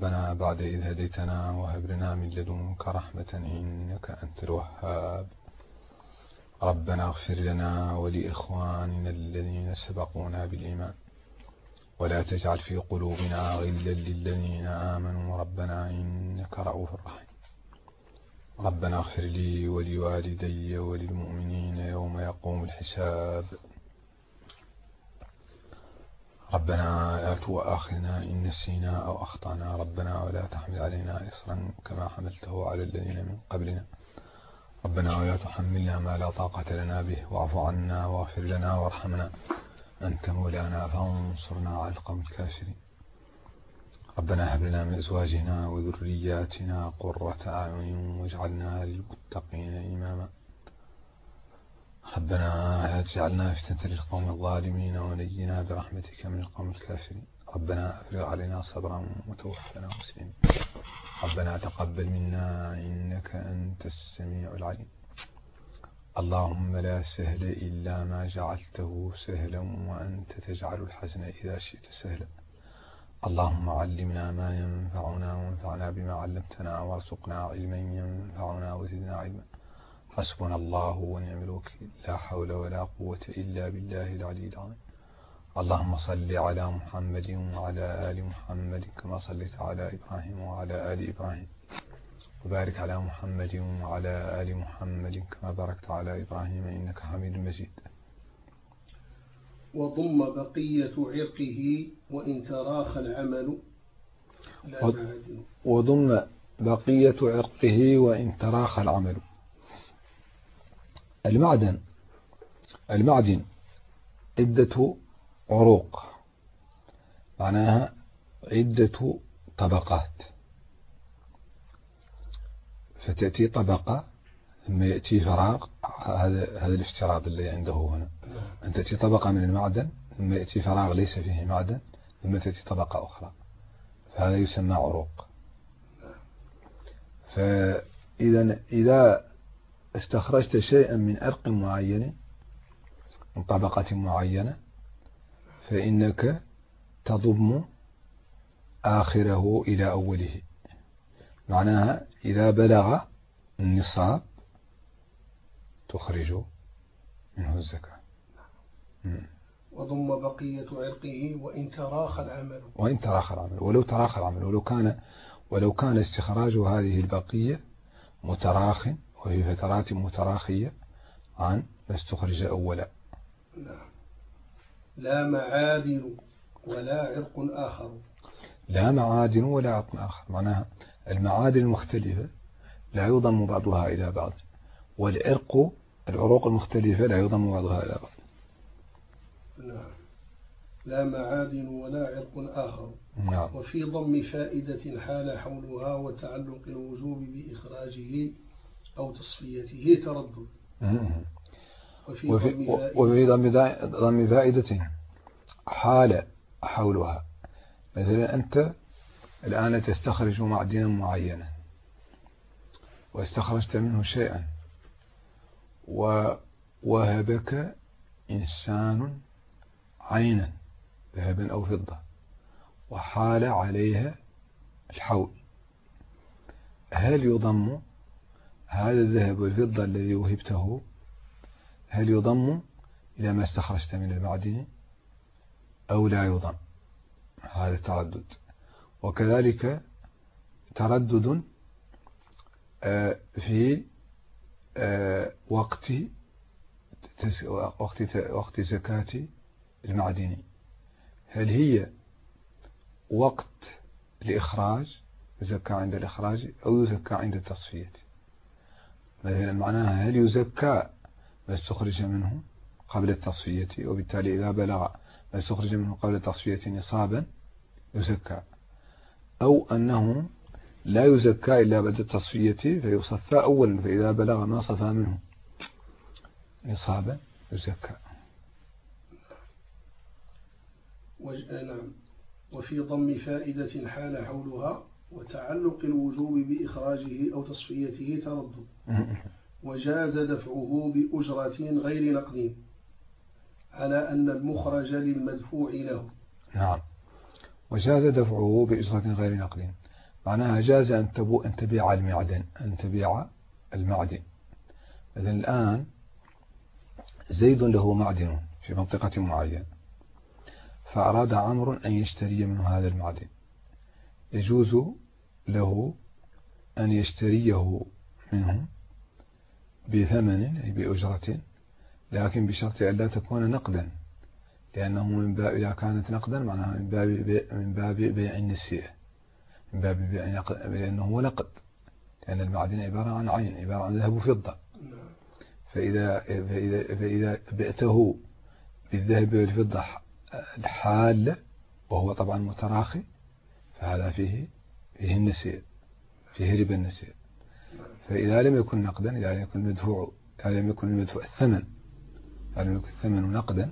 ربنا بعد إذ هديتنا وهب لنا من لدنك رحمة إنك أنت الوهاب. ربنا اغفر لنا ولإخواننا الذين سبقونا بالإيمان ولا تجعل في قلوبنا غلا للذين آمنوا ربنا إنك رؤوف رحيم. ربنا اغفر لي ولوالدي وللمؤمنين يوم يقوم الحساب. ربنا لا تؤاخذنا إن نسينا أو أخطأنا ربنا ولا تحمل علينا إصرا كما حملته على الذين من قبلنا ربنا ولا تحملنا ما لا طاقة لنا به واعف عنا واغفر لنا وارحمنا أنت مولانا فانصرنا على القوم الكافرين. ربنا هب لنا من أزواجنا وذرياتنا قرة أعين واجعلنا للمتقين إماما. ربنا لا تجعلنا فتنة للقوم الظالمين ونجنا برحمتك من القوم الكافرين. ربنا أفرغ علينا صبرا وتوفنا مسلمين. ربنا تقبل منا إنك أنت السميع العليم. اللهم لا سهل إلا ما جعلته سهلا وأنت تجعل الحزن إذا شئت سهلا. اللهم علمنا ما ينفعنا وانفعنا بما علمتنا وارزقنا علما ينفعنا وزدنا علما. حسبنا الله ونعم الوكيل لا حول ولا قوة إلا بالله العلي العظيم. اللهم صل على محمد وعلى آل محمد كما صليت على إبراهيم وعلى آل إبراهيم وبارك على محمد وعلى آل محمد كما باركت على إبراهيم إنك حميد مجيد. وضم بقية عرقه وإن تراخى العمل لا معادن. وضم بقية عرقه وإن تراخى العمل. المعدن عدة عروق معناها عدة طبقات، فتأتي طبقة ثم يأتي فراغ. هذا الافتراض اللي عنده هنا، أن تأتي طبقة من المعدن ثم يأتي فراغ ليس فيه معدن ثم تأتي طبقة أخرى، فهذا يسمى عروق. فإذا استخرجت شيئا من عرق معين من طبقة معينة فإنك تضم آخره إلى أوله، معناها إذا بلغ النصاب تخرج منه الزكاة. وضم بقية عرقه وإن تراخى العمل. ولو كان استخراج هذه البقية متراخ وفي فترات متراخية عن ما استخرج أولا. لا معادن ولا عرق آخر. لا معادن ولا عرق آخر معناها المعادن المختلفة لا يضم بعضها إلى بعض، العروق المختلفة لا يضم بعضها إلى بعض. نعم. لا معادن ولا عرق آخر. نعم. وفي ضم فائدة حال حولها وتعلق الوجوب بإخراجه أو تصفيته تردد. وفي ضم فائدة حال حولها، مثلا أنت الآن تستخرج معدنا معينا واستخرجت منه شيئا ووهبك إنسان عينا ذهبا أو فضة وحال عليها الحول، هل يضم هذا الذهب والفضة الذي وهبته هل يضم إلى ما استخرجت من المعدن أو لا يضم؟ هذا تردد. وكذلك تردد في وقت زكاة المعدن، هل هي وقت الإخراج يزكى عند الإخراج أو يزكى عند التصفية؟ مثلا معناها هل يزكى ما استخرج منه قبل التصفية، وبالتالي إذا بلغ ما استخرج منه قبل التصفية نصابا يزكى، أو أنه لا يزكى إلا بعد التصفية فيصفى أولا، فإذا بلغ ما صفى منه نصابا يزكى. نعم. وفي ضم فائدة حال حولها وتعلق الوجوب بإخراجه أو تصفيته تردد. وجاز دفعه بأجرة غير نقد على أن المخرج للمدفوع له. نعم. وجاز دفعه بأجرة غير نقد معناها جاز أن تبيع المعدن، أن تبيع المعدن. مثلا الآن زيد له معدن في منطقة معينة، فأراد عمرو أن يشتري منه هذا المعدن، يجوز له أن يشتريه منه بثمن أي بأجرة، لكن بشرط أن لا تكون نقدا، لأنه من باب إذا كانت نقدا معناها من باب بيع النسيئة، من باب بيع لأنه هو نقد، لأن المعدن عبارة عن عين، عبارة عن ذهب وفضة. فإذا بعته بالذهب والفضة الحالة وهو طبعا متراخي، فهذا فيه النسيئة، فيه ربا النسيئة. فإذا لم يكن نقدا، إذا لم يكن المدفوع الثمن، إذا لم يكن الثمن نقدا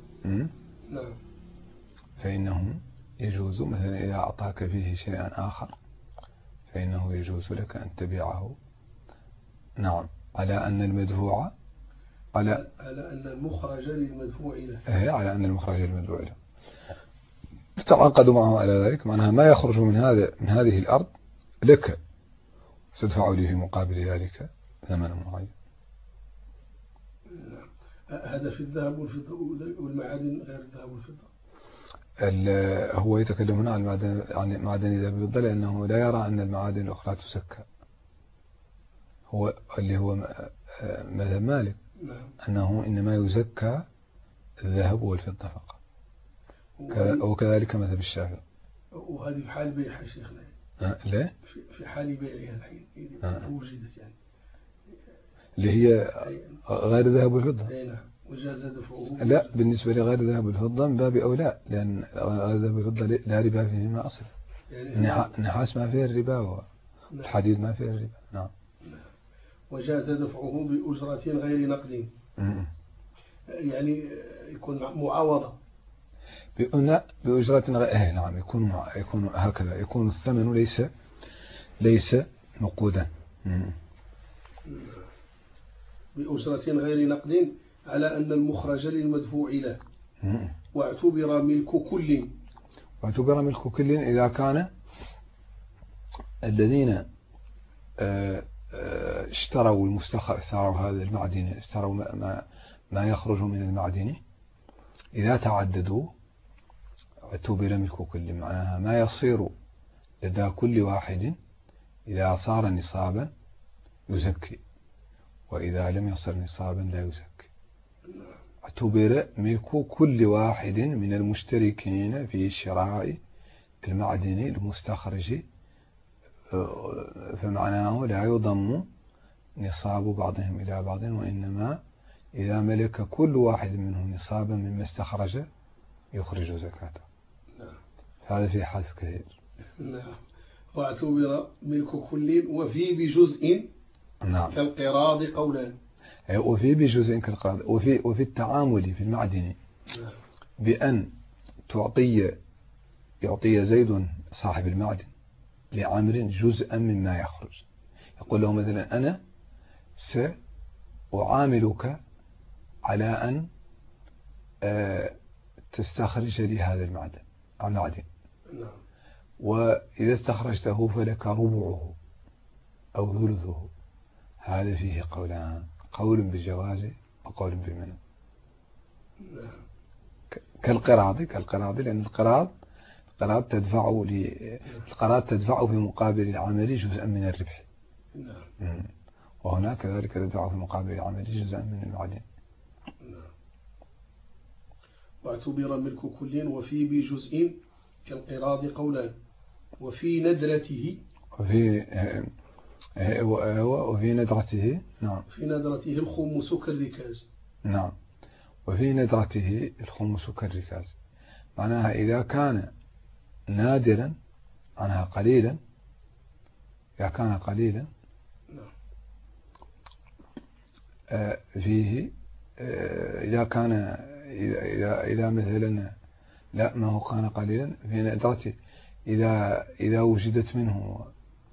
فإنه يجوز مثلا إذا أعطاك فيه شيئا آخر فإنه يجوز لك أن تبيعه. نعم، على أن المدفوع على أن المخرج للمدفوع له، على أن المخرج للمدفوع له تتعاقد معه على ذلك، معناها ما يخرج من هذه الأرض لك، تدفع لي في مقابل ذلك ثمن معين. هذا في الذهب والفضة والمعادن غير الذهب والفضة. هو يتكلم هنا عن معدن الذهب والفضة، لأنه لا يرى أن المعادن الأخرى تسكى، هو اللي هو مذهب مالك، أنه إنما يزكى الذهب والفضة فقط، وكذلك مذهب الشافعي. وهذه في حال بيعها شيخنا؟ لا، في حال بيعها الحين وجدت يعني اللي هي غير ذهب والفضة. نعم، وجاز دفعه. لا، بالنسبة لغير ذهب والفضة من باب أولى، لأن غير ذهب والفضة لا ربا فيهما أصلا، النحاس ما فيه الربا والحديد ما فيه الربا. نعم. وجاز دفعه بأجرة غير نقد، يعني يكون معاوضة بأجرة غير نعم، يكون هكذا، يكون الثمن ليس نقودا، بأجرة غير نقد على أن المخرج للمدفوع له، واعتبر ملك كل إذا كان الذين اشتروا هذا المعدن، اشتروا ما يخرج من المعدن، إذا تعددوا اعتبر ملك كل، معناها ما يصير لدى كل واحد إذا صار نصابا يزكي، وإذا لم يصر نصابا لا يزكي. اعتبر ملك كل واحد من المشتركين في شراء المعدن المستخرج، فمعناه لا يضم نصاب بعضهم إلى بعض، وإنما إذا ملك كل واحد منهم نصابا مما استخرج يخرج زكاته. هذا في حذف كثير. نعم. واعتبر ملك كل وفي بجزء كالقراض قولان. وفي بجزء كالقراض، وفي التعامل في المعدن بأن يعطي زيد صاحب المعدن لعمر جزءا مما يخرج، يقول له مثلا أنا سأعاملك على أن تستخرج لي هذا المعدن، وإذا استخرجته فلك ربعه أو ثلثه. هذا فيه قولان، قول بالجواز وقول بالمنع. كالقراض، لأن القراض تدفع في مقابل العمل جزءا من الربح، وهناك كذلك تدفع في مقابل العمل جزءا من المعدن. واعتبر ملك كل وفي بجزء كالقراض قولان، وفي ندرته وفي ندرته نعم، في ندرته الخمس كالركاز. نعم، وفي ندرته الخمس كالركاز، معناها إذا كان نادرا عنها قليلا، إذا كان قليلا فيه، إذا كان إذا مثلا لا ما هو كان قليلا في ندرته، إذا وجدت منه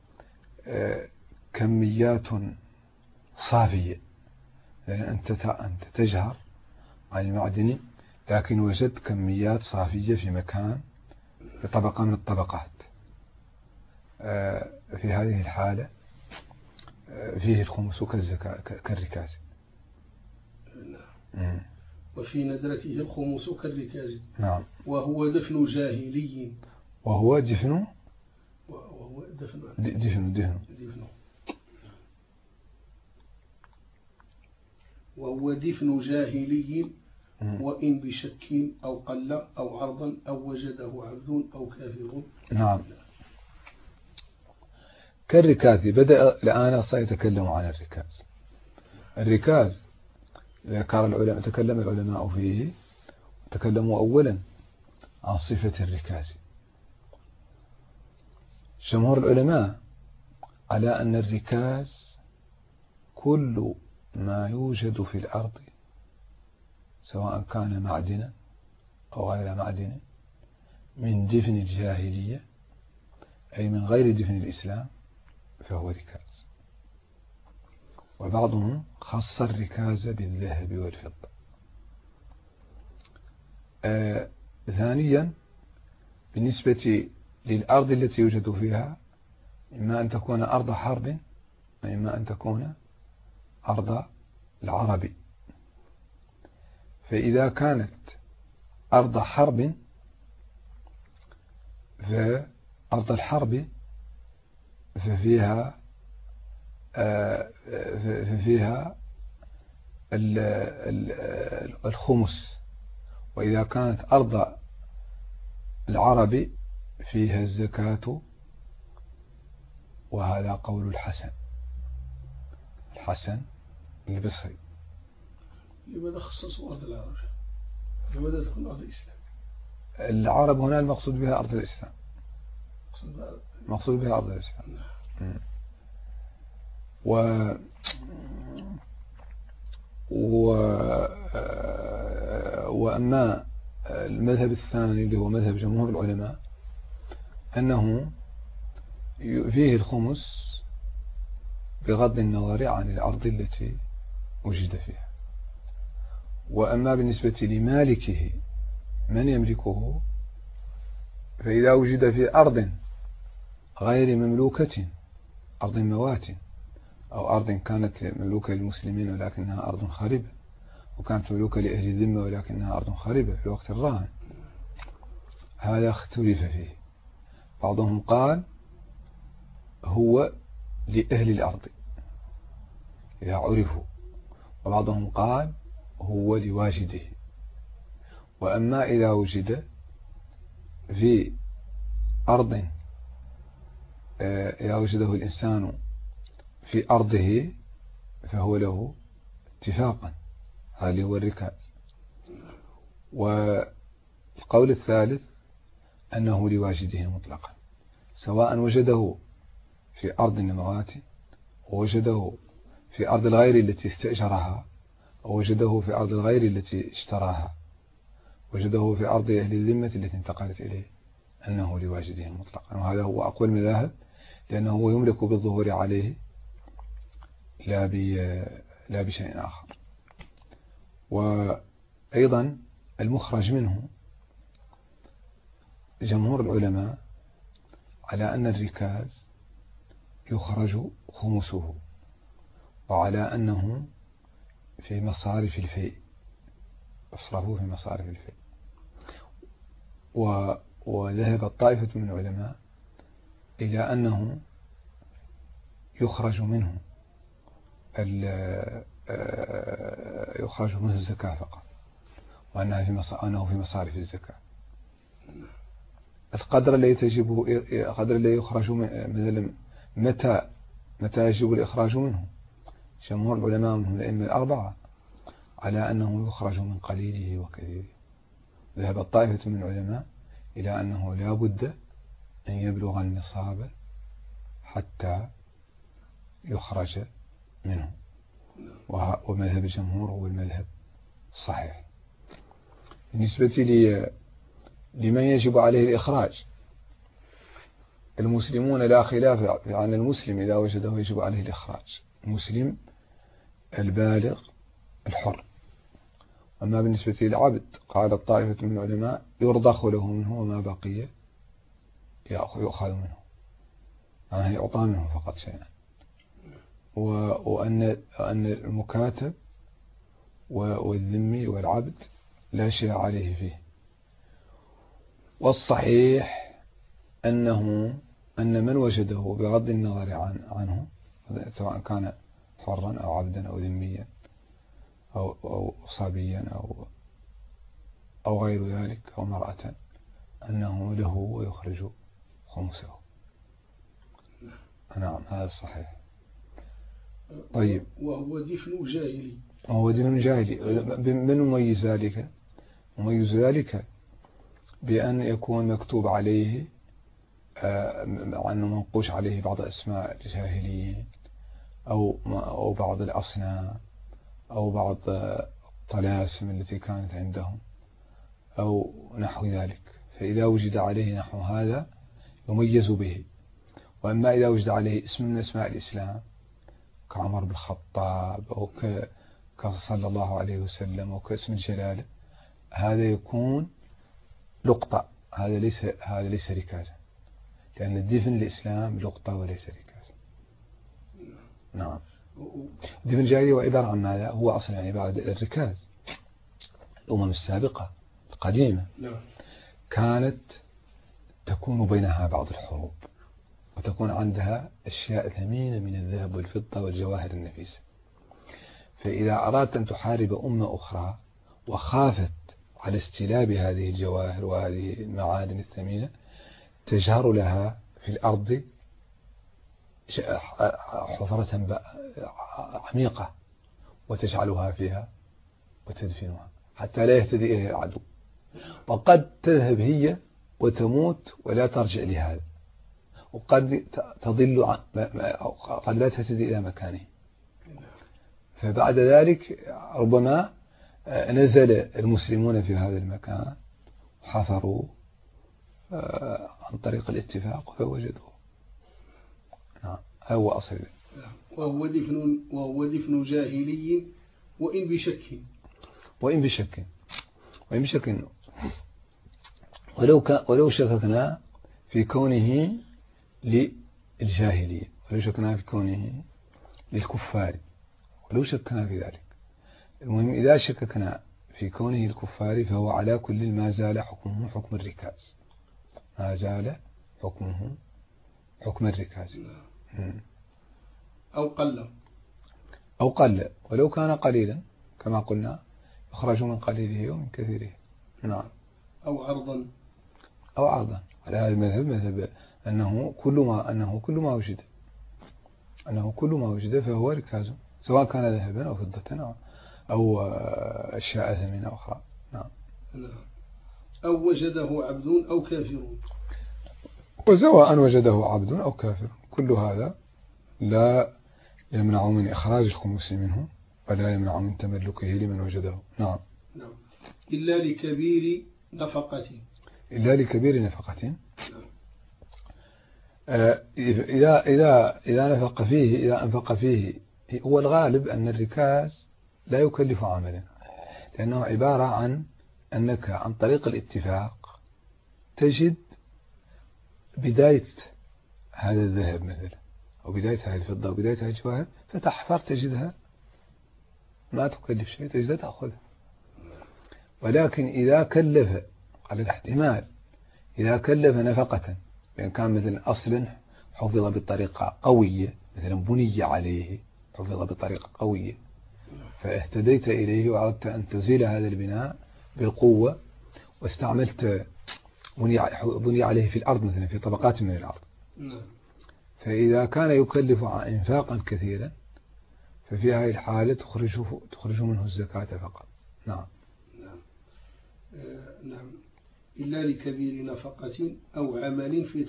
كميات صافية، لأن أنت تجهر عن المعدن لكن وجدت كميات صافية في مكان، في طبقة من الطبقات، في هذه الحالة فيه الخمس كالزكاة كالركاز. نعم. وفي ندرته الخمس كالركاز. نعم. وهو دفن جاهلي. وهو دفن وهو دفن جاهلي وإن بشك أو قل أو عرضا أو وجده عبد أو كافر. نعم. كالركاز بدأ الآن سيتكلم عن الركاز. الركاز تكلم العلماء فيه، تكلموا أولا عن صفة الركاز. جمهور العلماء على أن الركاز كل ما يوجد في الأرض سواء كان معدنا أو غير معدن من دفن الجاهلية أي من غير دفن الإسلام فهو ركاز. وبعضهم خص الركاز بالذهب والفضة. ثانيا بالنسبة للأرض التي يوجد فيها إما أن تكون أرض حرب وإما أن تكون أرض العرب. فإذا كانت أرض حرب فأرض الحرب ففيها الخمس، وإذا كانت أرض العرب فيها الزكاة. وهذا قول الحسن البصري. لماذا خصصوا أرض العرب؟ لماذا تكون أرض الإسلام؟ العرب هنا المقصود بها أرض الإسلام. مقصود بها أرض الإسلام. وأما المذهب الثاني اللي هو مذهب جمهور العلماء أنه فيه الخمس بغض النظر عن الأرض التي وجد فيها. وأما بالنسبة لمالكه من يملكه فإذا وجد في أرض غير مملوكة، أرض موات أو أرض كانت مملوكة للمسلمين ولكنها أرض خاربة، وكانت مملوكة لأهل الذمة ولكنها أرض خاربة في وقت الرهن، هذا اختلف فيه. بعضهم قال هو لأهل الأرض إذا عرفوا، وبعضهم قال هو لواجده. وأما إذا وجد في أرض إذا وجده الإنسان في أرضه فهو له اتفاقا، هذا هو الركاز. والقول الثالث أنه لواجده مطلقا، سواء وجده في أرض النموات ووجده في أرض الغير التي استأجرها، أو وجده في أرض الغير التي اشتراها، وجده في أرض أهل الذمة التي انتقلت إليه، أنه لواجده مطلقا. وهذا هو أقوى المذاهب، لأنه هو يملك بالظهور عليه لا بشيء آخر. وأيضا المخرج منه جمهور العلماء على أن الركاز يخرج خمسه، وعلى أنه في مصارف الفيء، يصرفه في مصارف الفيء. وذهب الطائفة من العلماء إلى أنه يخرج منه الزكاة فقط، وأنه في مصارف الزكاة. القدر الذي يخرج مثلا متى يجب الإخراج منه؟ جمهور العلماء منهم الأئمة الأربعة على أنه يخرج من قليله وكثيره. ذهب الطائفة من العلماء إلى أنه لا بد أن يبلغ النصاب حتى يخرج منه، ومذهب الجمهور هو المذهب الصحيح. بالنسبة لمن يجب عليه الإخراج، المسلمون لا خلاف عن المسلم إذا وجده يجب عليه الإخراج، المسلم البالغ الحر. أما بالنسبة للعبد قال الطائفة من العلماء يرضخ له منه وما بقي يؤخذ منه. يعني يعطى منه فقط شيئا، وأن المكاتب والذمي والعبد لا شيء عليه فيه. والصحيح أن من وجده بغض النظر عنه، سواء كان حرا أو عبدا أو ذميا أو صبيا أو غير ذلك أو مرأة، أنه له ويخرج خمسه. نعم هذا صحيح. طيب، وهو دفن جاهلي. وهو دفن جاهلي. من مميز ذلك؟ مميز ذلك بأن يكون مكتوب عليه عنه منقوش عليه بعض أسماء الجاهليين أو بعض الأصنام أو بعض الطلاسم التي كانت عندهم أو نحو ذلك، فإذا وجد عليه نحو هذا يميز به. وأما إذا وجد عليه اسم من أسماء الإسلام كعمر بن الخطاب أو كصلى الله عليه وسلم أو كاسم الجلالة، هذا يكون لقطة، هذا ليس ركازا، لأن الدفن الإسلام لقطة وليس ركازا. نعم. الدفن الجاهلي هو عبارة عن ماذا؟ هو أصلا عبارة عن الركاز. الأمم السابقة القديمة كانت تكون بينها بعض الحروب، وتكون عندها أشياء ثمينة من الذهب والفضة والجواهر النفيسة، فإذا أردت أن تحارب أمة أخرى وخافت على استلاب هذه الجواهر وهذه المعادن الثمينة، تجهر لها في الأرض حفرة عميقة وتجعلها فيها وتدفنها حتى لا يهتدي إليها العدو، وقد تذهب هي وتموت ولا ترجع لهذا، وقد تضل قد لا تهتدي إلى مكانه. فبعد ذلك ربما نزل المسلمون في هذا المكان وحفروا عن طريق الاتفاق فوجدوه. نعم هو أصل. وهو دفن جاهلي وإن بشك ولو شككنا في كونه للجاهلية، ولو شككنا في كونه للكفار، ولو شككنا في ذلك. المهم إذا شككنا في كونه الكفار فهو على كل ما زال حكمه حكم الركاز، ما زال حكمه حكم الركاز. أو قل ولو كان قليلا كما قلنا يخرج من قليله ومن كثيره. نعم. أو عرضا على هذا المذهب، مذهب أنه كل ما وجد فهو ركاز، سواء كان ذهبا أو فضة أو أشياء ثمينة أخرى. نعم. أو وجده عبد أو كافر، وسواء وجده عبد أو كافر، كل هذا لا يمنع من إخراج الخمس منه ولا يمنع من تملكه لمن وجده. نعم. إلا لكبير نفقة. إذا أنفق فيه، هو الغالب أن الركاز لا يكلف عملا، لأنه عبارة عن أنك عن طريق الاتفاق تجد بداية هذا الذهب مثلا أو بداية هذه الفضة أو بداية هذه الجواهر، فتحفر تجدها ما تكلف شيء، تجدها تأخذها. ولكن إذا كلف على الاحتمال، إذا كلف نفقة، بأن كان مثلا أصل حفظ بطريقة قوية، مثلا بني عليه حفظ بطريقة قوية، فاهتديت إليه وأردت أن تزيل هذا البناء بالقوة، واستعملت بني عليه في الأرض مثلا في طبقات من الأرض، فإذا كان يكلف إنفاقا كثيرا ففي هذه الحالة تخرج منه الزكاة فقط. نعم. نعم. إلا لكبير نفقة أو عمل في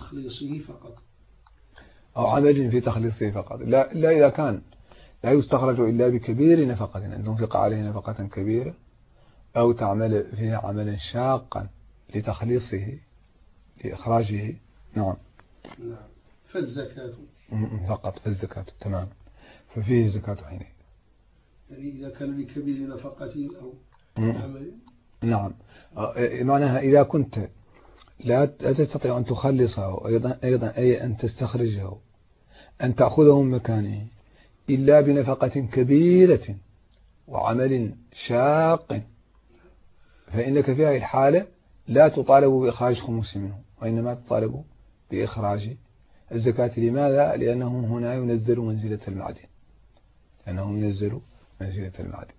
تخليصه فقط. لا إذا كان لا يستخرج إلا بكبير نفقة، أن تنفق عليه نفقة كبيرة أو تعمل فيها عملا شاقا لتخليصه لإخراجه. نعم. فالزكاة فقط، فالزكاة تمام، ففيه الزكاة حينئذ. يعني إذا كان لكبير نفقة أو عمل. نعم. معناها إذا كنت لا تستطيع أن تخلصه أيضا أي أن تستخرجه أن تأخذه من مكانه إلا بنفقة كبيرة وعمل شاق، فإنك في هذه الحالة لا تطالب بإخراج خمس منه، وإنما تطالب بإخراج الزكاة. لماذا؟ لأنه هنا ينزل منزلة المعدن، لأنه ينزل منزلة المعدن.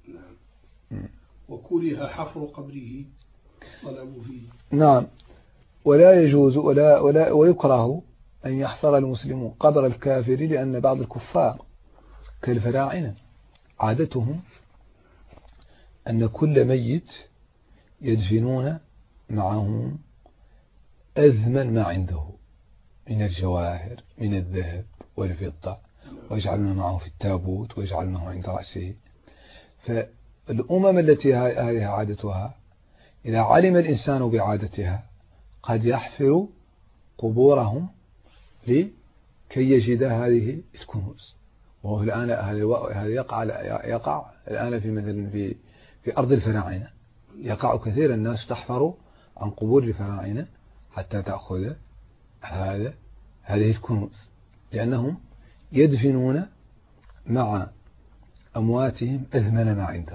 وكره حفر قبره طلب فيه. نعم. ولا يجوز ويكره أن يحفر المسلم قبر الكافر، لأن بعض الكفار كالفراعنة عادتهم أن كل ميت يدفنون معه أثمن ما عنده من الجواهر من الذهب والفضة، ويجعلون معه في التابوت ويجعلونه عند رأسه. فالأمم التي هذه عادتها إذا علم الإنسان بعادتها قد يحفر قبورهم لكي يجد هذه الكنوز. وهو الآن هذا يقع الآن في مثلا في أرض الفراعنة، يقع كثير الناس تحفر عن قبور الفراعنة حتى تأخذ هذه الكنوز، لأنهم يدفنون مع أمواتهم أثمن ما عندهم،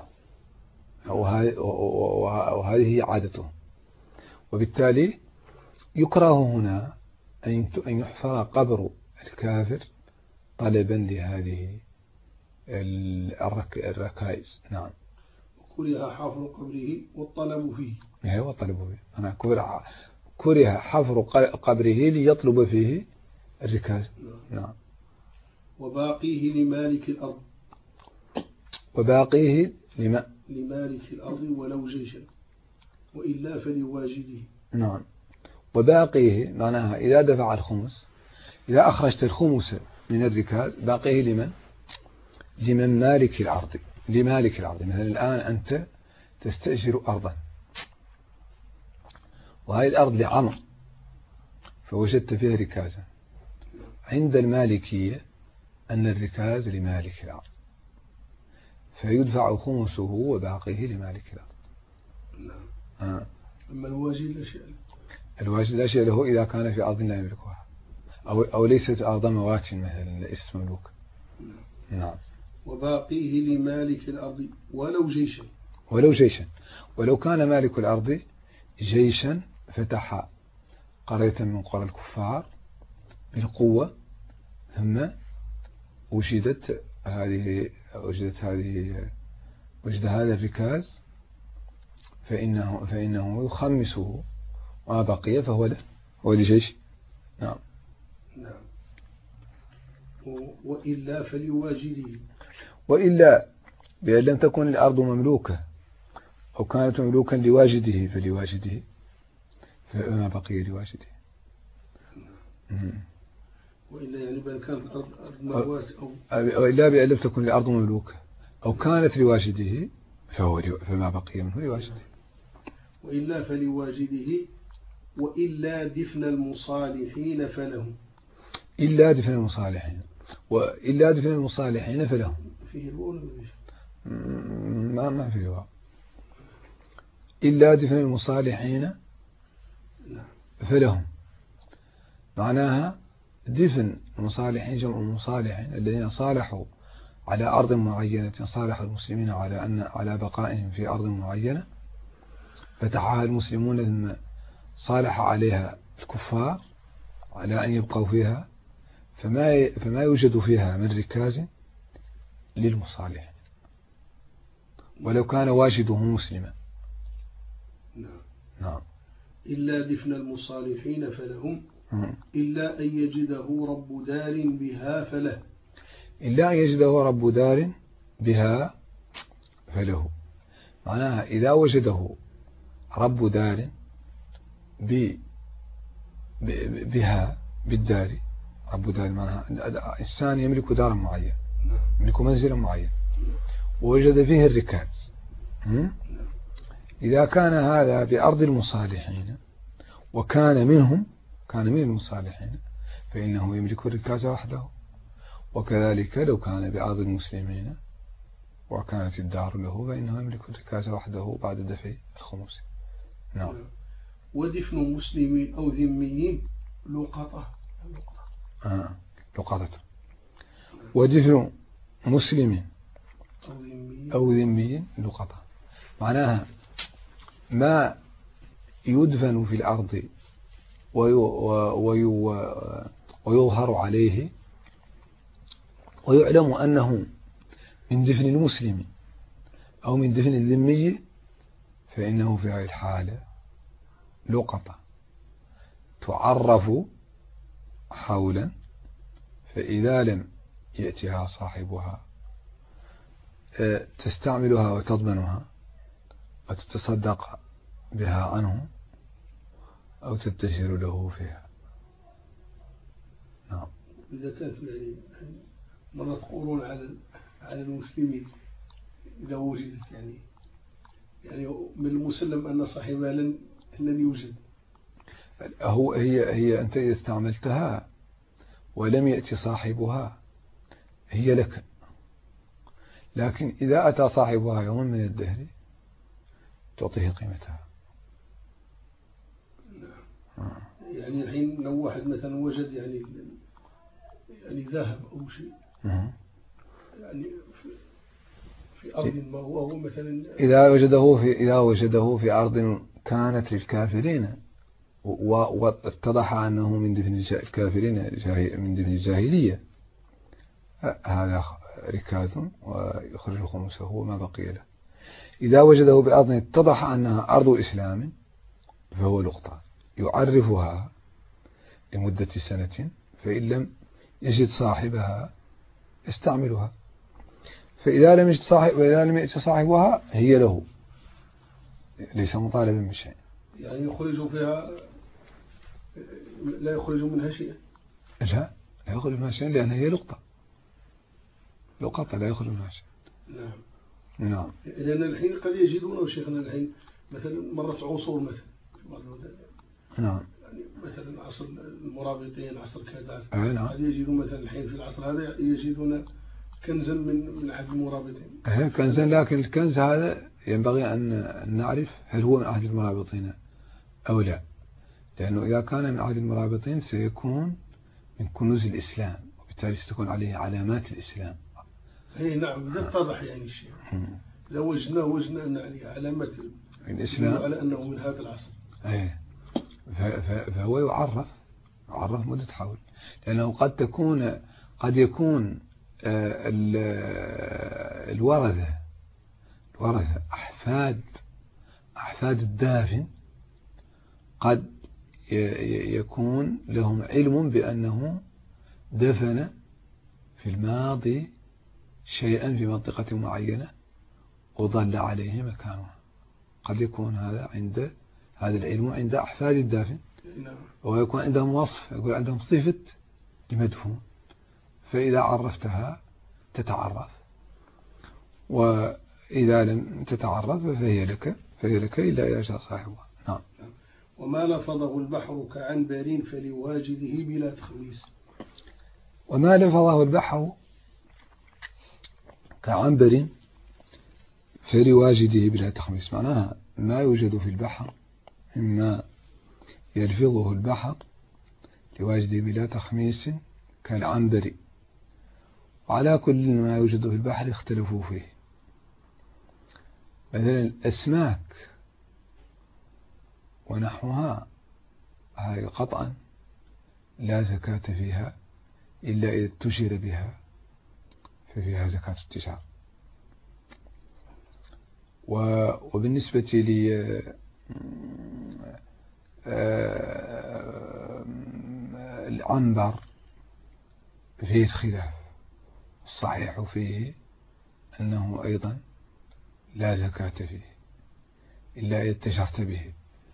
وهذه هي عادتهم. وبالتالي يكره هنا أن يحفر قبر الكافر طلبا لهذه الركائز. نعم. كره حفر قبره والطلب فيه. ايوه والطلب فيه. أنا كره حفر قبره ليطلب فيه الركاز. نعم. وباقيه لمالك الأرض. وباقيه لمالك الأرض ولو جيشا، وإلا فلواجده. نعم. وباقيه معناها إذا دفع الخمس، إذا أخرجت الخمس من الركاز باقيه لمن مالك الأرض، لمالك الأرض. مثلا الآن أنت تستأجر أرضا، وهذه الأرض لعمر، فوجدت فيها ركازا. عند المالكية أن الركاز لمالك الأرض، فيدفع خمسه وباقيه لمالك الأرض. أما الواجد لا شيء له. الواجد لا شيء له إذا كان في أرض لا يملكها، أو ليست أرض موات مثلا ليست مملوكة. نعم. وباقيه لمالك الأرض ولو جيشا. ولو جيشا، ولو كان مالك الأرض جيشا فتح قرية من قرى الكفار بالقوة، ثم وجد هذا الركاز، فإنه يخمسه، وما بقي فهو له، هو لجيش. نعم. نعم. وإلا فليواجده. وإلا بأن لم تكن الأرض مملوكة أو كانت مملوكا لواجده فلواجده، فما بقي لواجده. وإلا يعني بأن كانت الأرض موات أو إلا بأن لم تكن الأرض مملوكة أو كانت لواجده فما بقي منه لواجده. وإلا فلواجده. وإلا دفن المصالحين فلهم. إلا دفن المصالحين. وإلا دفن المصالحين فلهم. فيه الواو ما فيه الواو. إلا دفن المصالحين فلهم، معناها دفن المصالحين جمع المصالحين الذين صالحوا على أرض معينة، صالح المسلمين على بقائهم في أرض معينة فتحها المسلمون، ثم صالح عليها الكفار على أن يبقوا فيها، فما يوجد فيها من ركاز للمصالح ولو كان واجده مسلما. نعم. إلا دفن المصالحين فلهم. إلا أن يجده رب دار بها فله. إلا أن يجده رب دار بها فله، معناها إذا وجده رب دار بها بالدار. رب دار معناها إنسان يملك دارا معينة، يملك منزلا معين، ووجد فيه الركاز. إذا كان هذا بأرض المصالحين وكان من المصالحين فإنه يملك الركاز وحده. وكذلك لو كان بأرض المسلمين وكانت الدار له فإنه يملك الركاز وحده بعد دفع الخمس. نعم. ودفن مسلمين أو ذميين لقطة. ودفن مسلم أو ذمي لقطة، معناها ما يدفن في الأرض ويظهر عليه ويعلم أنه من دفن المسلم أو من دفن الذمي، فإنه في هذه الحالة لقطة تعرف حولا، فإذا لم يأتها صاحبها تستعملها وتضمنها وتتصدق بها عنه أو تبتشر له فيها. نعم. إذا كانت يعني مرة تقولون على المسلمين إذا وجدت يعني من المسلم أن صاحبها لن يوجد. هي أنت إذا استعملتها ولم يأتي صاحبها هي لك، لكن إذا أتى صاحبها يوم من الدهر تعطيه قيمتها. يعني الحين لو واحد مثلا وجد يعني ذهب أو شيء يعني في أرض ما هو مثلا إذا وجده في أرض كانت للكافرين واتضح أنه من دفن الكافرين من دفن الجاهلية، هذا ركاز ويخرج خمسه وما بقي له. إذا وجده بأرض اتضح أنها أرض إسلام فهو لقطة يعرفها لمدة سنة، فإن لم يجد صاحبها يستعملها، فإذا لم يأتي صاحبها هي له، ليس مطالبا بشيء. يعني يخرج فيها لا يخرج منها شيء؟ لا يخرج منها شيء، لأن هي لقطة لا يخرج منها شيء. نعم. لأن الحين قد يجدونه شيخنا الحين مثلا مرت عصور مثلا نعم، يعني مثلا عصر المرابطين، عصر كذا، نعم. قد يجدون مثلا الحين في العصر هذا يجدون كنزا من عهد المرابطين. كنزا، لكن الكنز هذا ينبغي أن نعرف هل هو من عهد المرابطين أو لا، لأنه إذا كان من عهد المرابطين سيكون من كنوز الإسلام، وبالتالي ستكون عليه علامات الإسلام. نعم، إذا اتضح يعني الشيء، إذا وجدنا أن عليه علامات الإسلام على أنه من هذا العصر، فهو يعرف مدة حول، لأنه قد يكون الورثة أحفاد الدافن قد يكون لهم علم بأنه دفن في الماضي شيئا في منطقة معينة وضل عليه مكانه، قد يكون هذا العلم عند أحفاد الدافن، ويكون عندهم وصف، يقول عندهم صفة المدفون، فإذا عرفتها تتعرف، وإذا لم تتعرف فهي لك إلا إذا جاء صاحبها. نعم. وما لفظه البحر كعنبر فلواجده بلا تخميس. وما لفظه البحر كعنبر فلواجده بلا تخميس، معناها ما يوجد في البحر مما يلفظه البحر لواجده بلا تخميس كالعنبر، وعلى كل ما يوجد في البحر اختلفوا فيه. مثلا الأسماك ونحوها هاي قطعا لا زكاة فيها إلا إذا اتشر بها ففيها زكاة التجارة. وبالنسبة للعنبر فيه الخلاف، الصحيح فيه أنه أيضا لا زكاة فيه إلا إذا اتشرت به.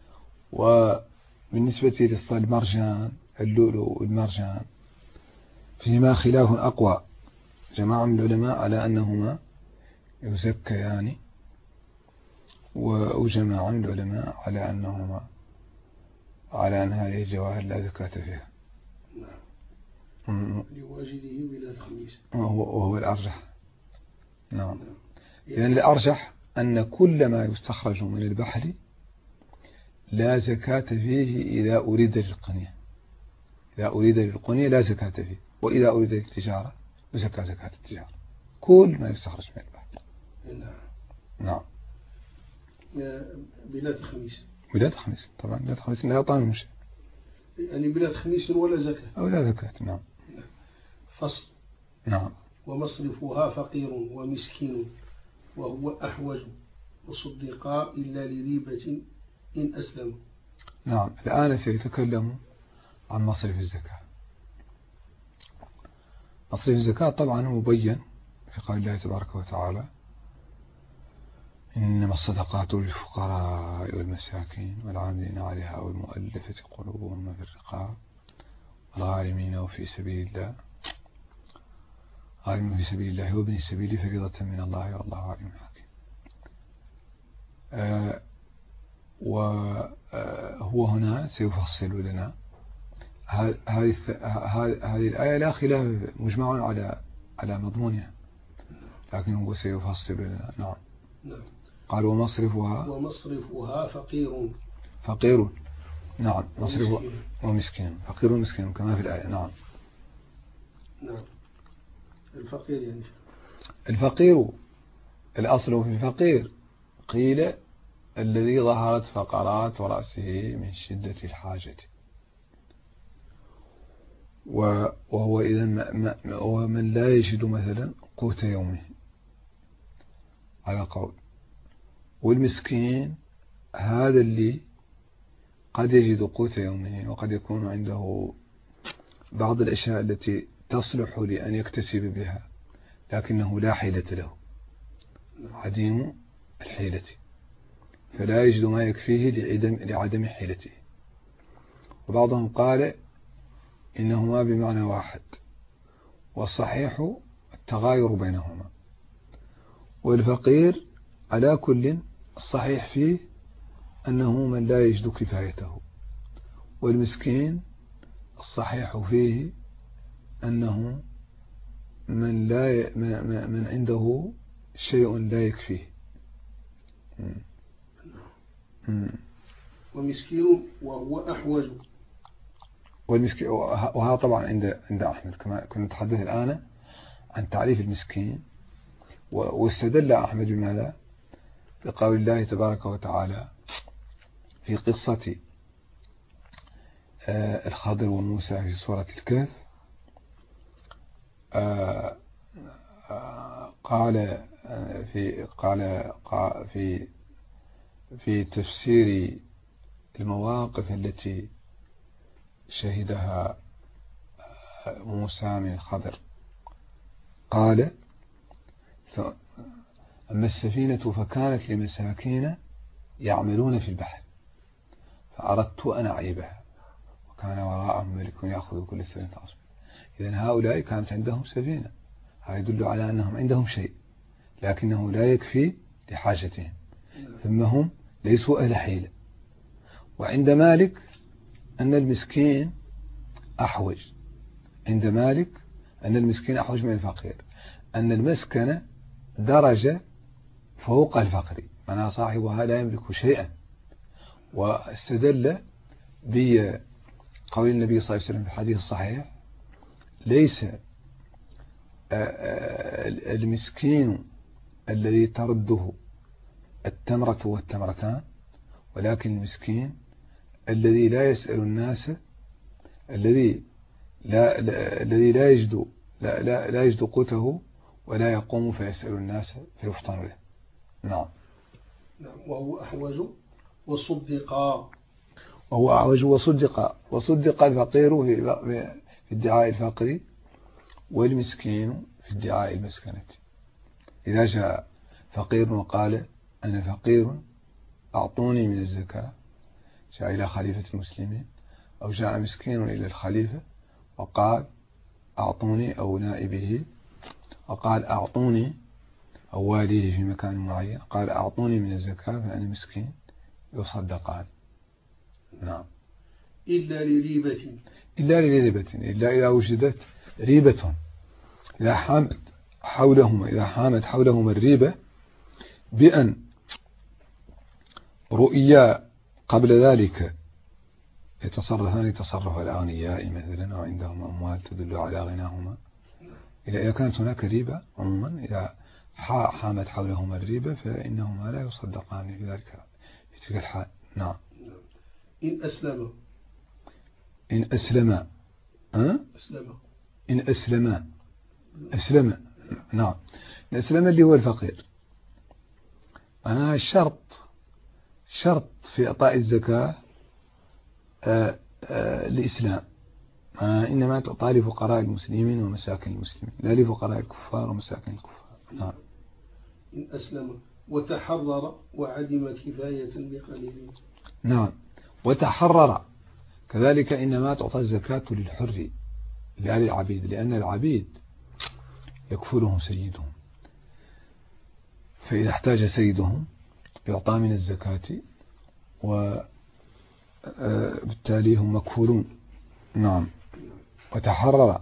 وبالنسبة للمرجان، اللؤلؤ والمرجان فيما خلاف أقوى، جماعة من العلماء على أنهما يزكيان، وجماعة من العلماء على أن هذه الجواهر لا زكاة فيها. لواجده بلا تخميس، وهو الأرجح. نعم. لأن الأرجح أن كل ما يستخرج من البحر لا زكاة فيه إذا أريد للقنية. إذا أريد للقنية لا زكاة فيه، وإذا أريد للتجارة يزكى زكاة التجارة، كل ما يستخرج من البحر. نعم. بلاد خميس. بلاد خميس طبعا، بلاد خميس لا يطعم شيء. يعني بلاد خميس ولا زكاة؟ أو لا زكاة. نعم. فصل. نعم. ومصرفها فقير ومسكين وهو أحوج وصدقا إلا لريبة إن أسلموا. نعم. الآن سيتكلم عن مصرف الزكاة. مصرف الزكاة طبعا مبين في قول الله تبارك وتعالى: إنما الصدقات للفقراء والمساكين والعاملين عليها والمؤلفة قلوبهم وفي الرقاب والغارمين وفي سبيل الله، غارمين في سبيل الله وابن السبيل فريضة من الله والله عليم حكيم. وهو هنا سيفصل لنا هذه الآية، لا خلاف مجمع على مضمونها، لكن هو سيفصل لنا. نعم. قال ومصرفها فقير. نعم. مصرفها ومسكين. فقير ومسكين كما في الآية. نعم. نعم. الفقير يعني الفقير الأصل في الفقير قيل الذي ظهرت فقرات رأسه من شدة الحاجة، وهو إذا هو من لا يجد مثلا قوت يومه على قول. والمسكين هذا اللي قد يجد قوت يومه وقد يكون عنده بعض الأشياء التي تصلح لأن يكتسب بها، لكنه لا حيلة له، عديم الحيلة، فلا يجد ما يكفيه لعدم حيلته. وبعضهم قال إنهما بمعنى واحد، والصحيح التغاير بينهما. والفقير على كل الصحيح فيه أنه من لا يجد كفايته، والمسكين الصحيح فيه أنه من عنده شيء لا يكفيه. ومسكين وهو أحوج. والمسكين، وهذا طبعا عند أحمد، كما كنا نتحدث الآن عن تعريف المسكين. واستدل أحمد بماذا؟ بقول الله تبارك وتعالى في قصة الخضر وموسى في سورة الكهف، قال في تفسير المواقف التي شهدها موسى من الخضر، قال: أما السفينة فكانت لمساكين يعملون في البحر فأردت أن أعيبها وكان وراءهم ملك يأخذ كل سفينة غصبا. إذن هؤلاء كانت عندهم سفينة، هذا يدل على أنهم عندهم شيء لكنه لا يكفي لحاجتهم، ثم هم ليسوا أهل حيلة. وعند مالك أن المسكين أحوج، عند مالك أن المسكين أحوج من الفقير، أن المسكنة درجة فوق الفقر، معناها صاحبها لا يملك شيئا. واستدل بقول النبي صلى الله عليه وسلم في الحديث الصحيح: ليس المسكين الذي ترده التمرة والتمرتان، ولكن المسكين الذي لا يسأل الناس، الذي لا يجد قوته ولا يقوم فيسأل الناس فيفطن له. نعم. وهو أحوج وصدقا. وصدق الفقير في ادعاء الفقر، والمسكين في ادعاء المسكنة. إذا جاء فقير وقال: أنا فقير أعطوني من الزكاة، جاء إلى خليفة المسلمين، أو جاء مسكين إلى الخليفة وقال: أعطوني، أو نائبه وقال: أعطوني، أو واليه في مكان معين قال: أعطوني من الزكاة، فأنا مسكين، يصدقان. نعم. إلا لريبة. إلا إذا وجدت ريبة، إذا حامت حولهما الريبة بأن رؤيا قبل ذلك يتصرفان تصرف الأغنياء مثلا، وعندهم أموال تدل على غناهما، إذا كانت هناك ريبة عموما، إذا حامت حولهما الريبة فإنهما لا يصدقان في تلك الحال. نعم. إن أسلم إن أسلم نعم. إن أسلم اللي هو الفقير. أنا شرط في إعطاء الزكاة الإسلام، إنما تعطى لفقراء المسلمين ومساكن المسلمين، لا لفقراء الكفار ومساكن الكفار. نعم. إن أسلم وتحرر وعدم كفاية بقليل. نعم. وتحرر كذلك إنما تعطى الزكاة للحر لا للعبيد، لأن العبيد يكفلهم سيدهم، فإذا احتاج سيدهم يعطى من الزكاة وبالتالي هم مكفولون. نعم. وتحرر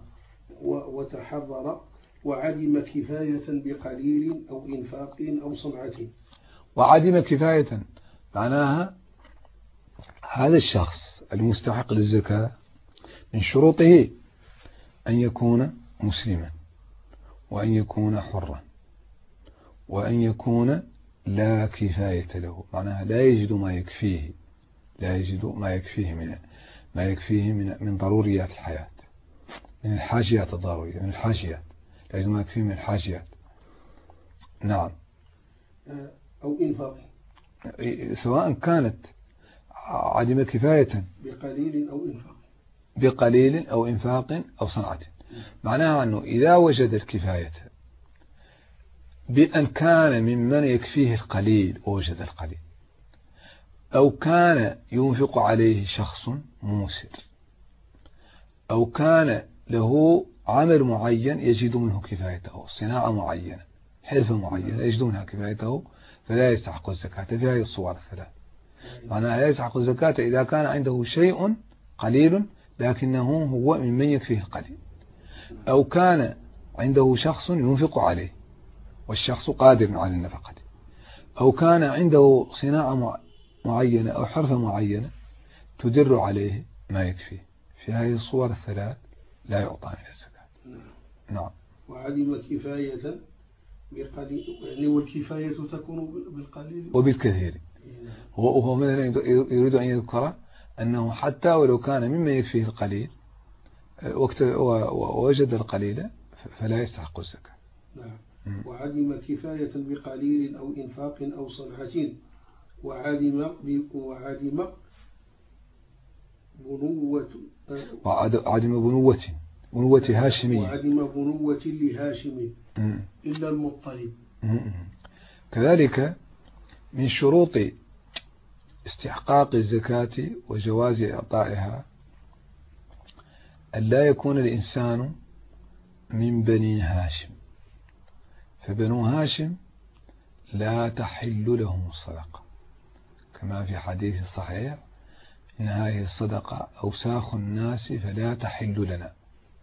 وعدم كفاية بقليل أو إنفاق أو صنعة. وعدم كفاية معناها هذا الشخص المستحق للزكاة من شروطه أن يكون مسلما، وأن يكون حرا، وأن يكون لا كفاية له، معناها لا يجد ما يكفيه من ضروريات الحياة، من الحاجيات الضرورية، لا يجد ما يكفيه من الحاجيات. نعم. أو إنفاق، سواء كانت عدم كفاية بقليل أو إنفاق أو صنعة، معناها أنه إذا وجد الكفاية بأن كان ممن يكفيه القليل ووجد القليل، أو كان ينفق عليه شخص موسر، أو كان له عمل معين يجد منه كفايته، صناعة معينة، حرفة معينة يجدونها كفايته، فلا يستحق الزكاة في هذه الصور الثلاث. معناها لا يستحق الزكاة إذا كان عنده شيء قليل لكنه هو ممن يكفيه القليل، أو كان عنده شخص ينفق عليه والشخص قادر على النفقة، أو كان عنده صناعة معينة أو حرفة معينة تدر عليه ما يكفيه. في هذه الصور الثلاث لا يعطى من الزكاة. نعم. وعدم كفاية بقليل، يعني والكفاية تكون بالقليل وبالكثير. وهو مثلا يريد أن يذكر أنه حتى ولو كان مما يكفيه القليل ووجد القليل فلا يستحق الزكاة. نعم. وعدم كفاية بقليل أو إنفاق أو صنعة، وعدم بنوة هاشمية، وعدم بنوة لهاشم إلا المطلب. كذلك من شروط استحقاق الزكاة وجواز إعطائها أن لا يكون الإنسان من بني هاشم، فبنو هاشم لا تحل لهم الصدقة، كما في حديث صحيح إن هذه الصدقة أوساخ الناس فلا تحل لنا.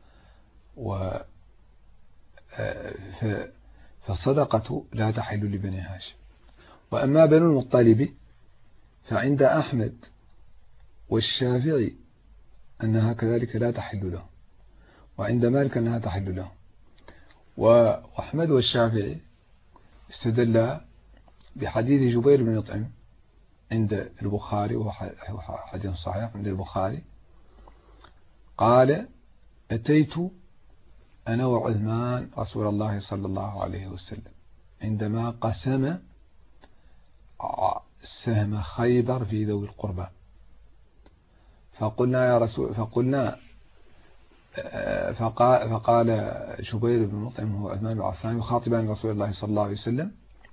فالصدقة لا تحل لبني هاشم. وأما بنو المطلب فعند أحمد والشافعي أنها كذلك لا تحل لهم، وعند مالك أنها تحل لهم. وأحمد والشافعي استدل بحديث جبير بن مطعم عند البخاري، وهو حديث صحيح عند البخاري، قال: أتيت أنا وعثمان رسول الله صلى الله عليه وسلم عندما قسم سهم خيبر في ذوي القربى، فقلنا يا رسول، فقال جبير بن مطعم هو عثمان بن عفان يخاطبان رسول الله صلى الله عليه وسلم،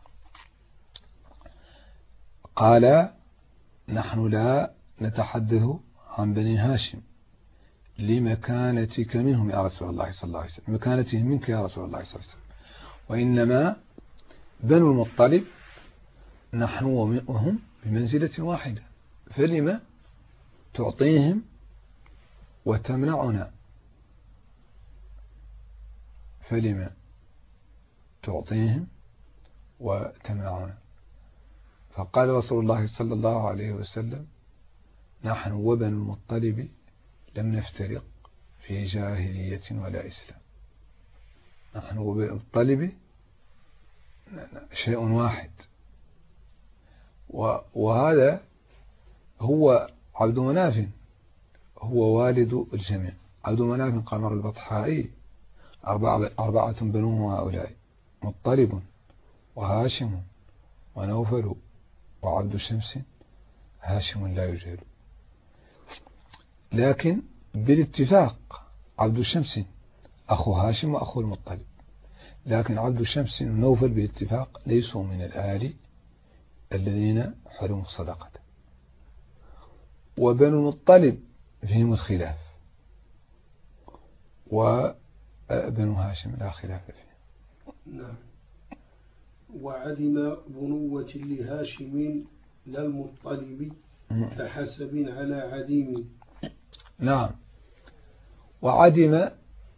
قال: نحن لا نتحدث عن بني هاشم لمكانتك منهم يا رسول الله صلى الله عليه وسلم، مكانتهم منك يا رسول الله صلى الله عليه وسلم، وإنما بنو المطلب نحن وهم بمنزلة واحدة، فلما تعطيهم وتمنعنا؟ فلما تعطيهم وتمنعنا؟ فقال رسول الله صلى الله عليه وسلم: نحن وبنو المطلب لم نفترق في جاهلية ولا إسلام. نحن وبالمطلب شيء واحد، وهذا هو عبد مناف، هو والد الجميع. عبد مناف قمر البطحائي أربعة بنوه هؤلاء: مطلب وهاشم ونوفل وعبد شمس. هاشم لا يجهل، لكن بالاتفاق عبد شمس أخو هاشم وأخو المطلب، لكن عبد شمس ونوفل بالاتفاق ليسوا من الآل الذين حرموا الصدقة. وبنو المطلب فيهم الخلاف، وبنو هاشم لا خلاف فيه. نعم. وعدم بنوة لهاشم لا المطلب كحسب على عديم. نعم. وعدم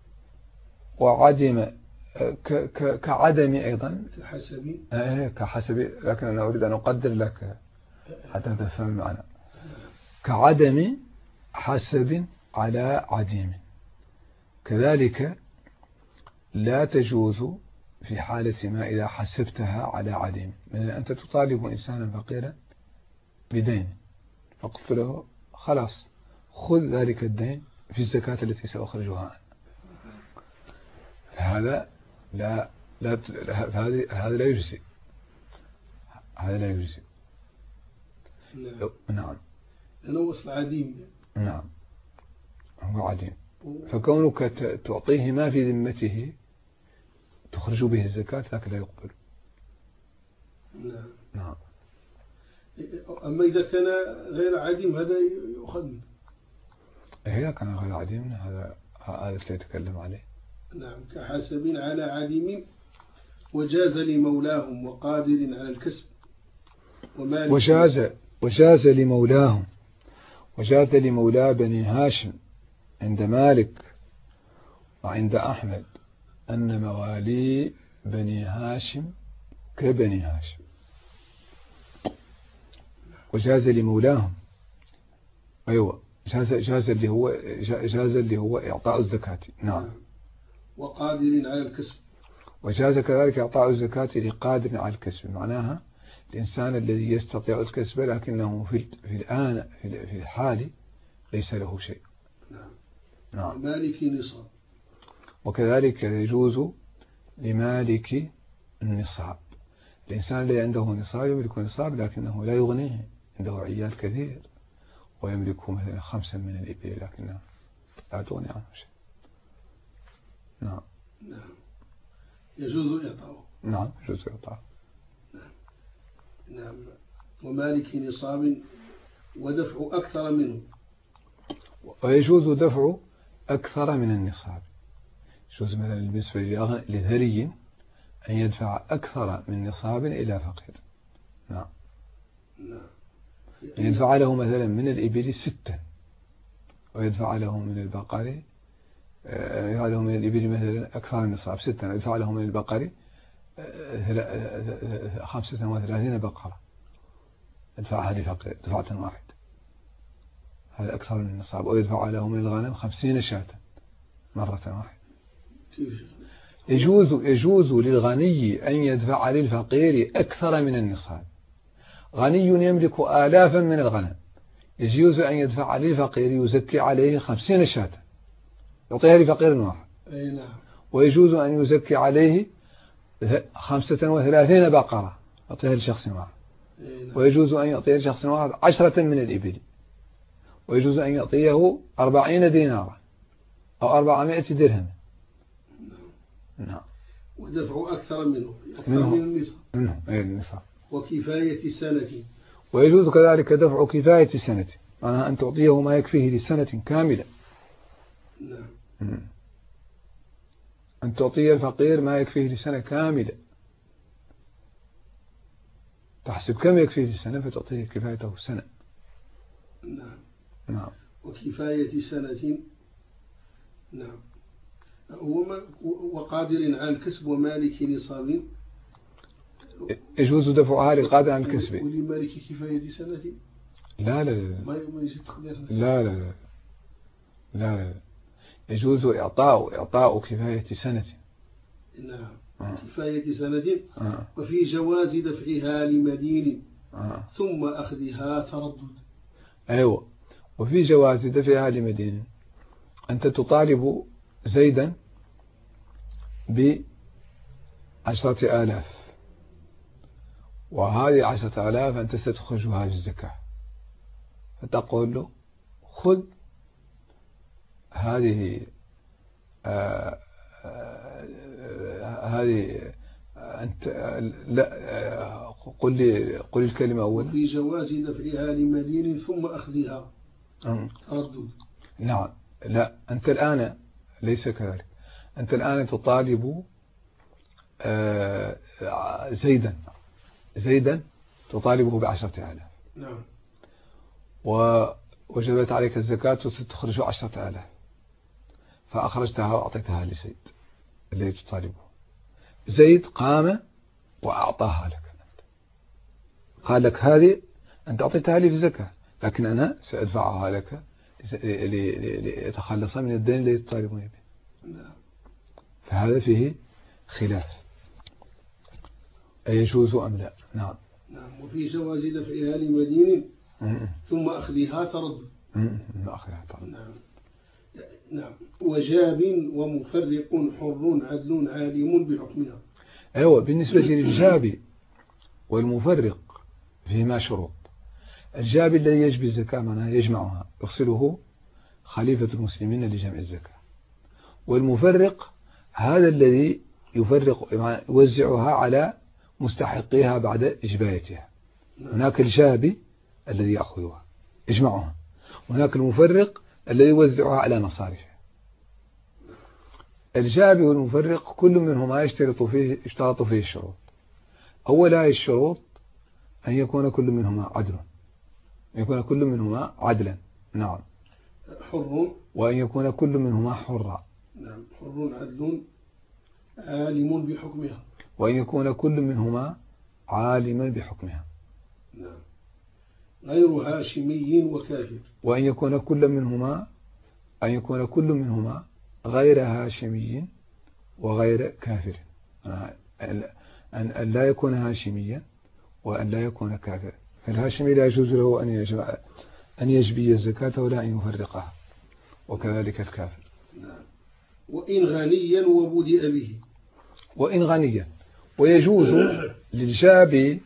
كعدم أيضا كحسب، لكن أنا أريد أن أقدر لك حتى تفهم المعنى. كعدم حسب على عديم، كذلك لا تجوز في حالة ما إذا حسبتها على عديم. مثلا أنت تطالب إنسانا فقيرا بدين، فقلت له خلاص خذ ذلك الدين في الزكاة التي سأخرجها أنا، هذا لا يجزي، هذا لا يجزي. نعم. أنا وصل عديم. نعم، هو عديم. فكونك تعطيه ما في ذمته تخرج به الزكاة لكن لا يقبل. نعم. نعم. أما إذا كان غير عديم هذا يؤخذ منه. إذا كان غير عديم هذا سيتكلم عليه. نعم. كحسب على عديم وجاز لمولاهم وقادر على الكسب وجاز لمولاهم، وجاز لمولاه بني هاشم عند مالك وعند أحمد أن موالي بني هاشم كبني هاشم. وجاز لمولاهم، أيوة، جاز اللي هو إعطاء الزكاة. نعم. وقادر على الكسب، وجاز كذلك إعطاء الزكاة لقادر على الكسب، معناها الإنسان الذي يستطيع الكسب لكنه في الحال ليس له شيء. نعم. مالك نصاب، وكذلك يجوز لمالك النصاب، الإنسان الذي عنده نصاب يملك نصاب لكنه لا يغنيه، عنده عيال كثير ويملك مثلا 5 من الإبل لكنها لا تغني عنه شيء. نعم. نعم. يجوز إعطاؤه. نعم يجوز إعطاؤه. نعم. ومالك نصاب ودفع أكثر منه، ويجوز دفع أكثر من النصاب. يجوز مثلا بالنسبة لذري أن يدفع أكثر من نصاب إلى فقير. نعم. نعم. يدفع له مثلا من الإبل 6، ويدفع له من البقر يدفع له من الإبل مثلا أكثر من نصاب 6، ويدفع له من البقر 35 بقرة، يدفعها لفقير دفعة واحدة، هذا أكثر من النصاب. ويدفع له من الغنم 50 شاة مرة واحدة. يجوز للغني أن يدفع للفقير أكثر من النصاب. غني يملك آلافا من الغنم، يجوز أن يدفع للفقير يزكي عليه 50 شاة يعطيها لفقير واحد. ويجوز أن يزكي عليه 35 بقرة يعطيها لشخص واحد. ويجوز أن يعطيه لشخص واحد 10 من الإبل. ويجوز أن يعطيه 40 دينارا أو 400 درهم. نعم. ودفع أكثر منه من النصاب. وكفاية سنة، ويجوز كذلك دفع كفاية سنة، معناها أن تعطيه ما يكفيه لسنة كاملة. نعم. أن تعطيه الفقير ما يكفيه لسنة كاملة، تحسب كم يكفيه للسنة فتعطيه كفايته سنة. نعم. نعم. وكفاية سنة. نعم. وقادر على الكسب ومالك نصاب، يجوز دفعها للقادر على الكسب. ولمالك كفاية سنة لا لا لا ما يجوز تقدير. لا لا لا لا لا، يجوز إعطاء كفاية سنة. نعم كفاية سند وفي جواز دفعها لمدين ثم أخذها تردد. أيوة، وفي جواز دفعها لمدين. أنت تطالب زيدا ب10,000 وهذه 10,000 أنت ستخرجها في الزكاة، فتقول له خذ هذه أنت لا قل الكلمة أولا. في جواز دفعها لمدين ثم أخذها تردد. نعم، لا أنت الآن ليس كذلك. أنت الآن تطالب زيدا تطالبه ب10,000. نعم. ووجبت عليك الزكاة وستخرج 10,000 فأخرجتها وأعطيتها لزيد الذي تطالبه. زيد قام وأعطاها لك، قال لك هذه أنت أعطيتها لي في الزكاة، لكن أنا سأدفعها لك ليتخلص من الدين الذي تطالبني به. فهذا فيه خلاف أيجوز أم لا. نعم. نعم. وفي جواز دفعها لمدين ثم أخذها تردد. نعم. نعم. وجاب ومفرق حر عدل عالم بحكمها. أيوة، بالنسبة للجاب والمفرق فيهما شروط. الجاب الذي يجبي الزكاة معناها يجمعها يفصله خليفة المسلمين لجمع الزكاة، والمفرق هذا الذي يفرق يوزعها على مستحقيها بعد إجبايتها. هناك الجابي الذي يأخذها يجمعها، وهناك المفرق الذي يوزعها على مصارفه. الجابي والمفرق كل منهما يشترط فيه الشروط. أولا الشروط أن يكون كل منهما عدلا. نعم. حر. وأن يكون كل منهما حرا. نعم. حر عدل عالم بحكمها. وأن يكون كل منهما عالما بحكمها. نعم. غير هاشمي وكافر. وأن يكون كل منهما غير هاشمي وغير كافر. أن لا يكون هاشميا وأن لا يكون كافر. فالهاشمي لا يجوز له أن يجبي الزكاة ولا أن يفرقها، وكذلك الكافر. نعم. وإن غنيا وبدأ به. وإن غنيا، ويجوز للجابي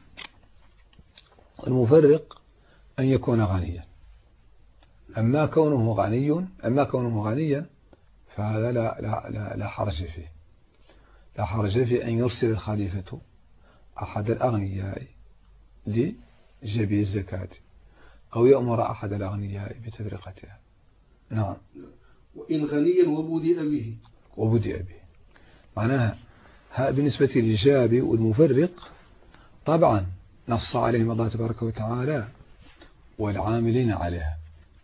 المفرق أن يكون غنيا. أما كونه غنيا فهذا لا حرج فيه. لا حرج في أن يرسل الخليفة أحد الأغنياء لجبي الزكاة أو يأمر أحد الأغنياء بتفرقتها. نعم. وإن غنيا وبدأ به. معناها بالنسبة للجابي والمفرق طبعا نص عليهم الله تبارك وتعالى والعاملين عليها،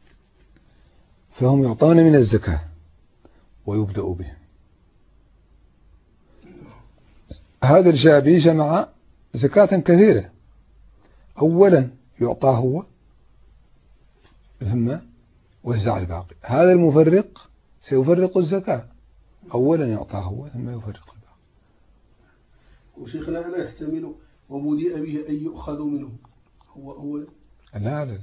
فهم يعطون من الزكاة ويبدأ بهم. هذا الجابي جمع زكاة كثيرة، أولا يعطى هو ثم وزع الباقي. هذا المفرق سيفرق الزكاة، أولا يعطى هو ثم يفرق الباقي. وشيخنا أنا يحتمل وبدأ به أن يؤخذ منه هو أولا. لا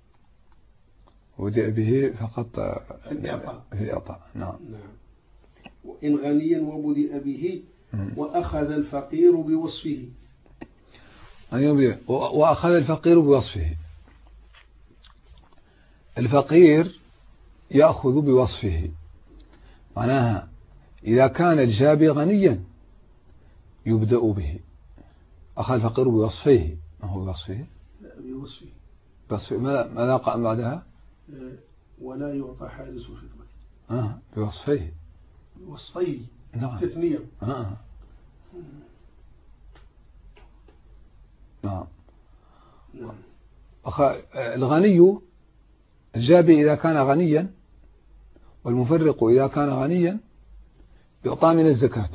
بدأ به فقط في الإعطاء. نعم. وإن غنيا وبدأ به وأخذ الفقير بوصفه. وأخذ الفقير بوصفه. الفقير يأخذ بوصفه، معناها إذا كان الجابي غنيا يبدأ به. أخذ الفقير بوصفه. ما هو بوصفه؟ بوصفه. ماذا قام بعدها؟ ولا يعطى حارس الخدمة. بوصفيه. نعم. تثنية. نعم. الغني الجابي إذا كان غنيا والمفرق إذا كان غنيا يعطى من الزكاة.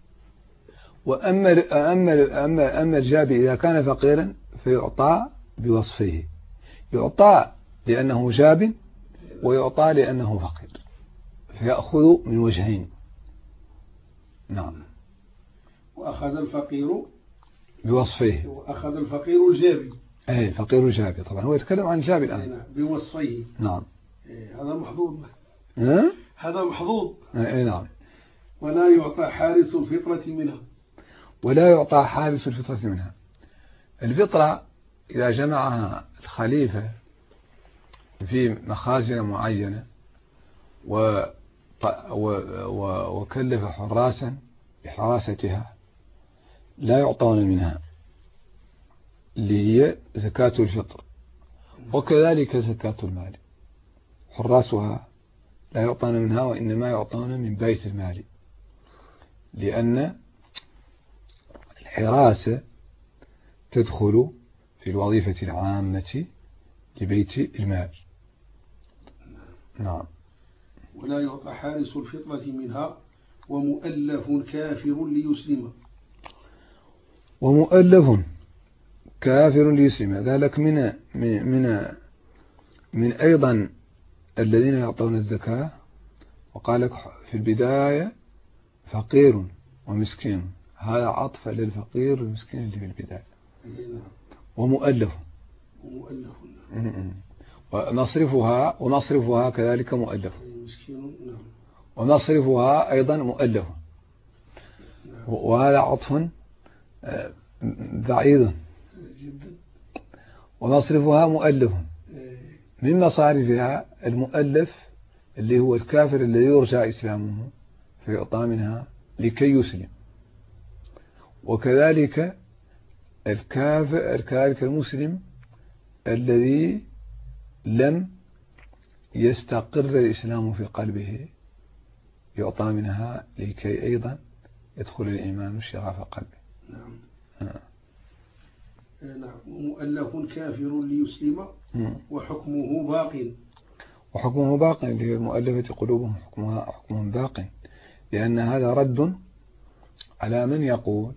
وأما الجابي إذا كان فقيرا فيعطى بوصفه. يعطى لأنه جاب ويعطى لأنه فقير، فيأخذ من وجهين. نعم. وأخذ الفقير بوصفيه، وأخذ الفقير الجابي. أي فقير الجابي، طبعا هو يتكلم عن الجابي الآن. بوصفيه. نعم. هذا محظوظ. هذا محظوظ. أي نعم. ولا يعطى حارس الفطرة منها. ولا يعطى حارس الفطرة منها. الفطرة إذا جمعها الخليفة في مخازن معينة وكلف حراسا بحراستها لا يعطون منها، اللي هي زكاة الفطر، وكذلك زكاة المال، حراسها لا يعطون منها وإنما يعطون من بيت المال، لأن الحراسة تدخل في الوظيفة العامة لبيت المال. نعم. ولا يعطى حارس الفطرة منها ومؤلف كافر ليسلم. ومؤلف كافر ليسلم، ذلك من أيضا الذين يعطون الزكاة، وقال لك في البداية فقير ومسكين، هذا عطف للفقير والمسكين اللي في البداية. ومؤلف ومصرفها كذلك مؤلف، ومصرفها أيضا مؤلف، وهذا عطف بعيد. ومصرفها مؤلف، من مصارفها المؤلف اللي هو الكافر الذي يرجى إسلامه فيعطى منها لكي يسلم، وكذلك الكافر المسلم الذي لم يستقر الإسلام في قلبه يعطى منها لكي أيضا يدخل الإيمان شغف قلبه. نعم. نعم. مؤلف كافر ليسلم وحكمه باق. وحكمه باق، للمؤلفة قلوبهم حكمهم باق، لأن هذا رد على من يقول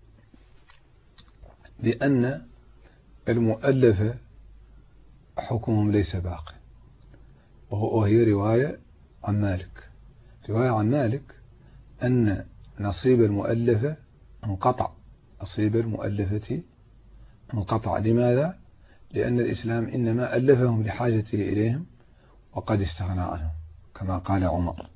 بأن المؤلفة حكمهم ليس باق، وهي رواية عن مالك أن نصيب المؤلفة انقطع، نصيب المؤلفة انقطع. لماذا؟ لأن الإسلام إنما ألفهم لحاجته إليهم وقد استغنى عنهم كما قال عمر.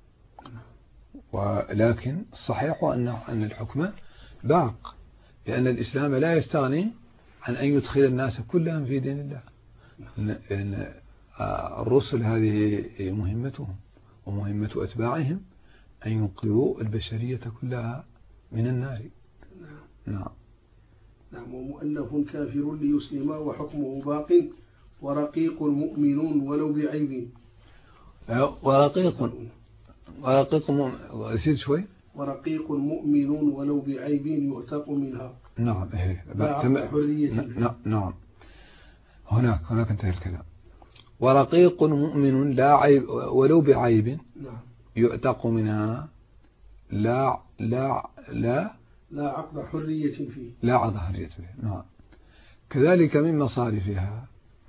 ولكن الصحيح أن الحكم باق، لأن الإسلام لا يستغني عن أن يدخل الناس كلهم في دين الله. لأن الرسل هذه مهمتهم ومهمة أتباعهم أن ينقذوا البشرية كلها من النار. نعم. نعم. ومؤلف كافر ليسلم وحكمه باق ورقيق مؤمن ولو بعيب. ورقيق مؤمن ولو بعيب يعتق منها. نعم. نعم. هناك انتهى الكلام. ورقيق مؤمن لا عيب ولو بعيب يعتق منها لا عقد حرية فيه. لا عقد حرية فيه. نعم. كذلك من مصارفها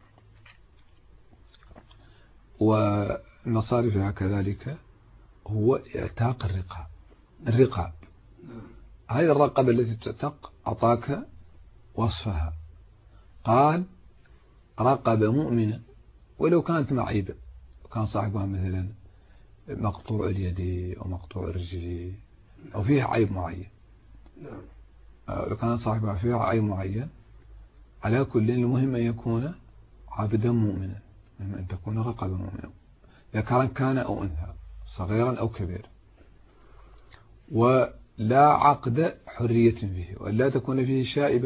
ومصارفها كذلك هو اعتاق الرقاب. هذه الرقبة التي تعتق أعطاك وصفها، قال رقبة مؤمنة ولو كانت معيبة، كان صاحبها مثلا مقطوع اليد أو مقطوع الرجل أو فيها عيب معين، لو كان صاحبها فيها عيب معين، على كل المهم أن يكون عبدا مؤمنا، المهم أن تكون رقبة مؤمنة، ذكرا كان أو أنثى، صغيرا أو كبيرا، ولا عقد حرية فيه، ولا تكون فيه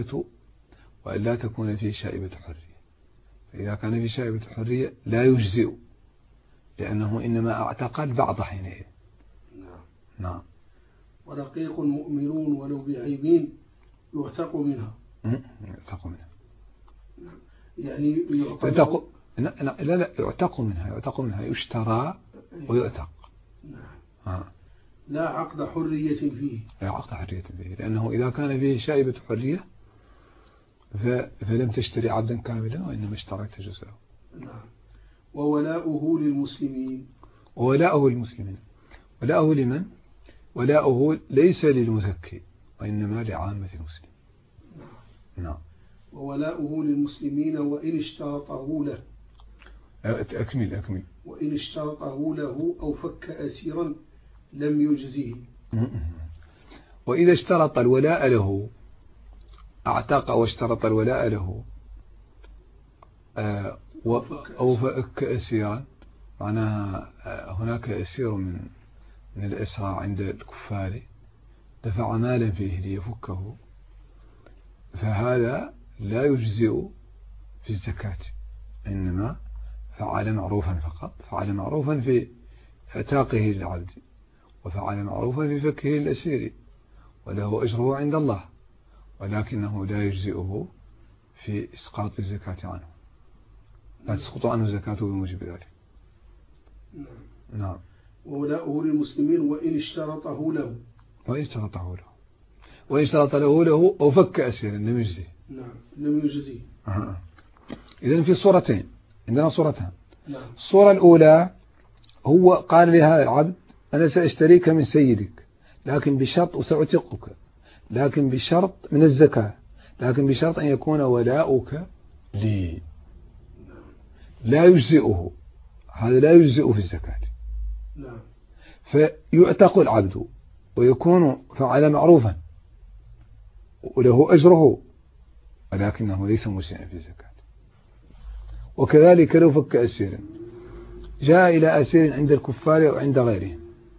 شائبة حرية. فإذا كان فيه شائبة حرية لا يجزئ، لأنه إنما اعتق البعض حينئذ. نعم. ورقيق مؤمنون ولو بعيبين يعتق منها. يعني يعتق. لا يعتق منها يشترى ويعتق. لا عقد حرية فيه. لأنه إذا كان فيه شائبة حرية فلم تشتري عبدا كاملا، وإنما اشتريت جزءه. نعم. وولاؤه للمسلمين. ولاؤه لمن؟ ولاؤه ليس للمزكي، وإنما لعامة المسلمين. نعم. وولاؤه للمسلمين وإن اشترطه له. أكمل. وإن اشترطه له أو فك أسيرا لم يجزيه. وإذا اشترط الولاء له، اعتق واشترط الولاء له أو فك أسيرا، معناها هناك أسير من الأسرى عند الكفار دفع مالا فيه ليفكه، فهذا لا يجزئ في الزكاة، إنما فعل معروفا فقط، فعل معروفا في اعتاقه للعبد، وفعل معروفا في فكه للأسير، وله أجره عند الله، ولكنه لا يجزئه في إسقاط الزكاة عنه، لا تسقط عنه زكاته بموجب ذلك. نعم. وولاؤه للمسلمين وإن اشترطه له. وإن اشترط له أو فك أسيرا لم يجزيه. نعم، لم يجزيه. إذن في صورتين، عندنا صورتان. نعم. الصورة الأولى هو قال لهذا العبد أنا سأشتريك من سيدك، لكن بشرط وسأعتقك، لكن بشرط من الزكاة، لكن بشرط أن يكون ولاؤك لي. لا يجزئه، هذا لا يجزئ في الزكاة. نعم. فيعتق العبد ويكون فعل معروفا وله أجره، ولكنه ليس مسيئا في الزكاة. وكذلك لو فك أسيرا، جاء إلى أسير عند الكفار أو عند غيرهم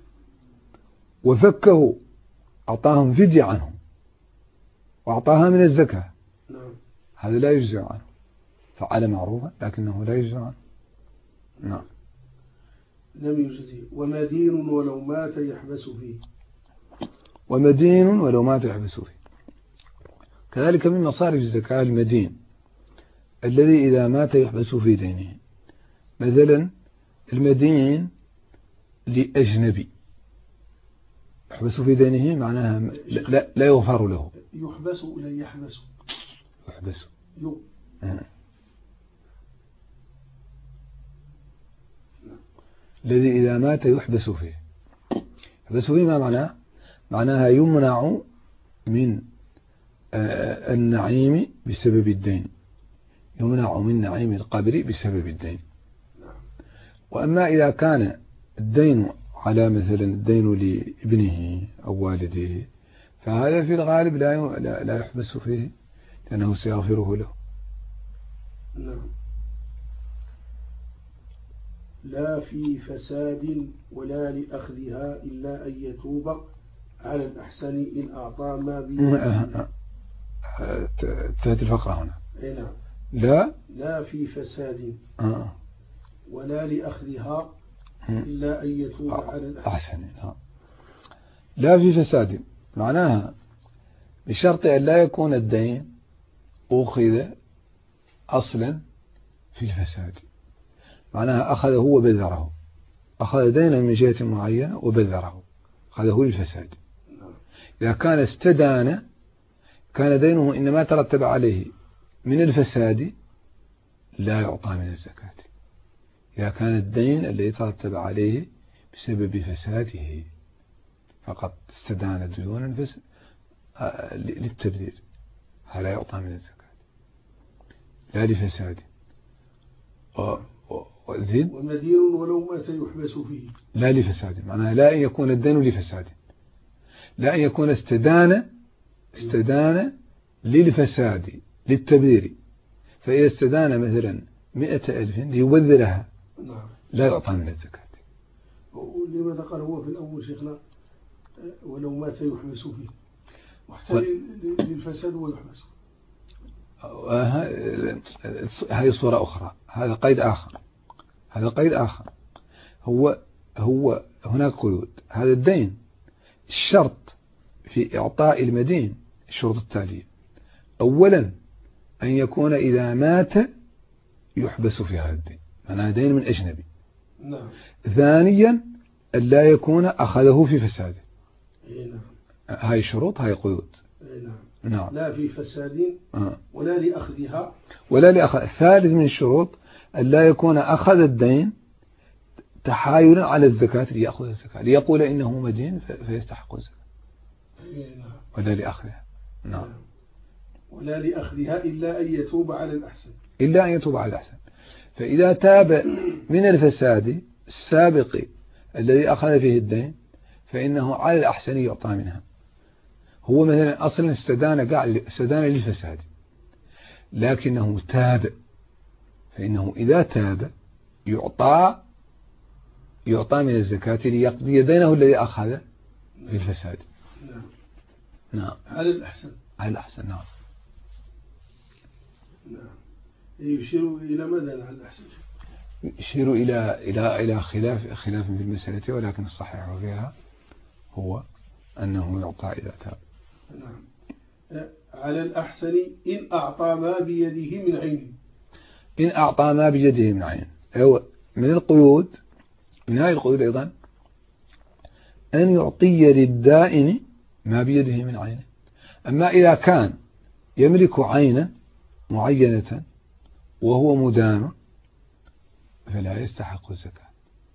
وفكه، أعطاهم فدية عنه وأعطاها من الزكاة، هذا لا يجزئ عنه، فعل معروفا لكنه لا يجزئ عنه. نعم. لم يجزي. ومدين ولو مات يحبس فيه. ومدين ولو مات يحبس فيه. كذلك من مصارف الزكاة المدين الذي إذا مات يحبس في دينه. مثلا المدين لأجنبي يحبس في دينه، معناها لا يغفر له. يحبس ولا يحبس؟ يحبس. الذي إذا مات يحبس فيه. يحبس فيه ما معناه؟ معناها يمنع من النعيم بسبب الدين، يمنع من نعيم القبر بسبب الدين. وأما إذا كان الدين على مثلا الدين لابنه أو والده، فهذا في الغالب لا يحبس فيه لأنه سيغفره له. نعم. لا في فساد ولا لأخذها إلا أن يتوب على الأحسن إن أعطى ما به. انتهت الفقرة هنا. نعم. لا في فساد ولا لأخذها إلا أن يتوب على الأحسن. لا في فساد معناها بشرط أن لا يكون الدين أخذ أصلا في الفساد، معناها أخذه وبذره، أخذ دينا من جهة معينة وبذره، أخذه للفساد. إذا كان استدان كان دينه إنما ترتب عليه من الفساد لا يعطى من الزكاة. إذا كان الدين الذي ترتب عليه بسبب فساده فقط استدان ديونا للتبذير، هذا يعطى من الزكاة لا لفساد. وزيد. ومدين ولو مات يحبس فيه. لا لفساد، معناها لا أن يكون الدين لفساد، لا أن يكون استدان للفساد للتبذير. فإذا استدان مثلا 100,000 ليبذرها لا يعطى من الزكاة. لماذا قال هو في الأول شيخنا ولو مات يحبس فيه، واحتاج للفساد ويحبس؟ هذه صورة أخرى، هذا قيد آخر. هو هناك قيود. هذا الدين الشرط في إعطاء المدين الشروط التالية: أولا أن يكون إذا مات يحبس في هذا الدين، معناه دين من أجنبي. نعم. ثانيا أن لا يكون أخذه في فساده. نعم. هاي شروط، هاي قيود. نعم. لا في فساد ولا لأخذها ولا لأخذ. الثالث من الشروط أن لا يكون أخذ الدين تحايلا على الزكاة ليأخذ الزكاة، ليقول إنه مدين فيستحق الزكاة. ولا لأخذها. نعم. ولا لأخذها إلا أن يتوب على الأحسن. إلا أن يتوب على الأحسن. فإذا تاب من الفساد السابق الذي أخذ فيه الدين فإنه على الأحسن يعطى منها. هو مثلا أصلا استدان للفساد لكنه تاب، فإنه إذا تاب يعطى من الزكاة ليقضي دينه الذي أخذ في الفساد. نعم. على الأحسن. على الأحسن. نعم. نعم. يشير إلى ماذا على الأحسن؟ يشير إلى خلاف في المسألة، ولكن الصحيح فيها هو أنه يعطى إذا تاب. نعم. على الأحسن إن أعطى ما بيده من عين. إن أعطى ما بيده من عين. من القيود، من هذه القيود أيضا أن يعطي للدائن ما بيده من عين. أما إذا كان يملك عينا معينة وهو مدان فلا يستحق الزكاة.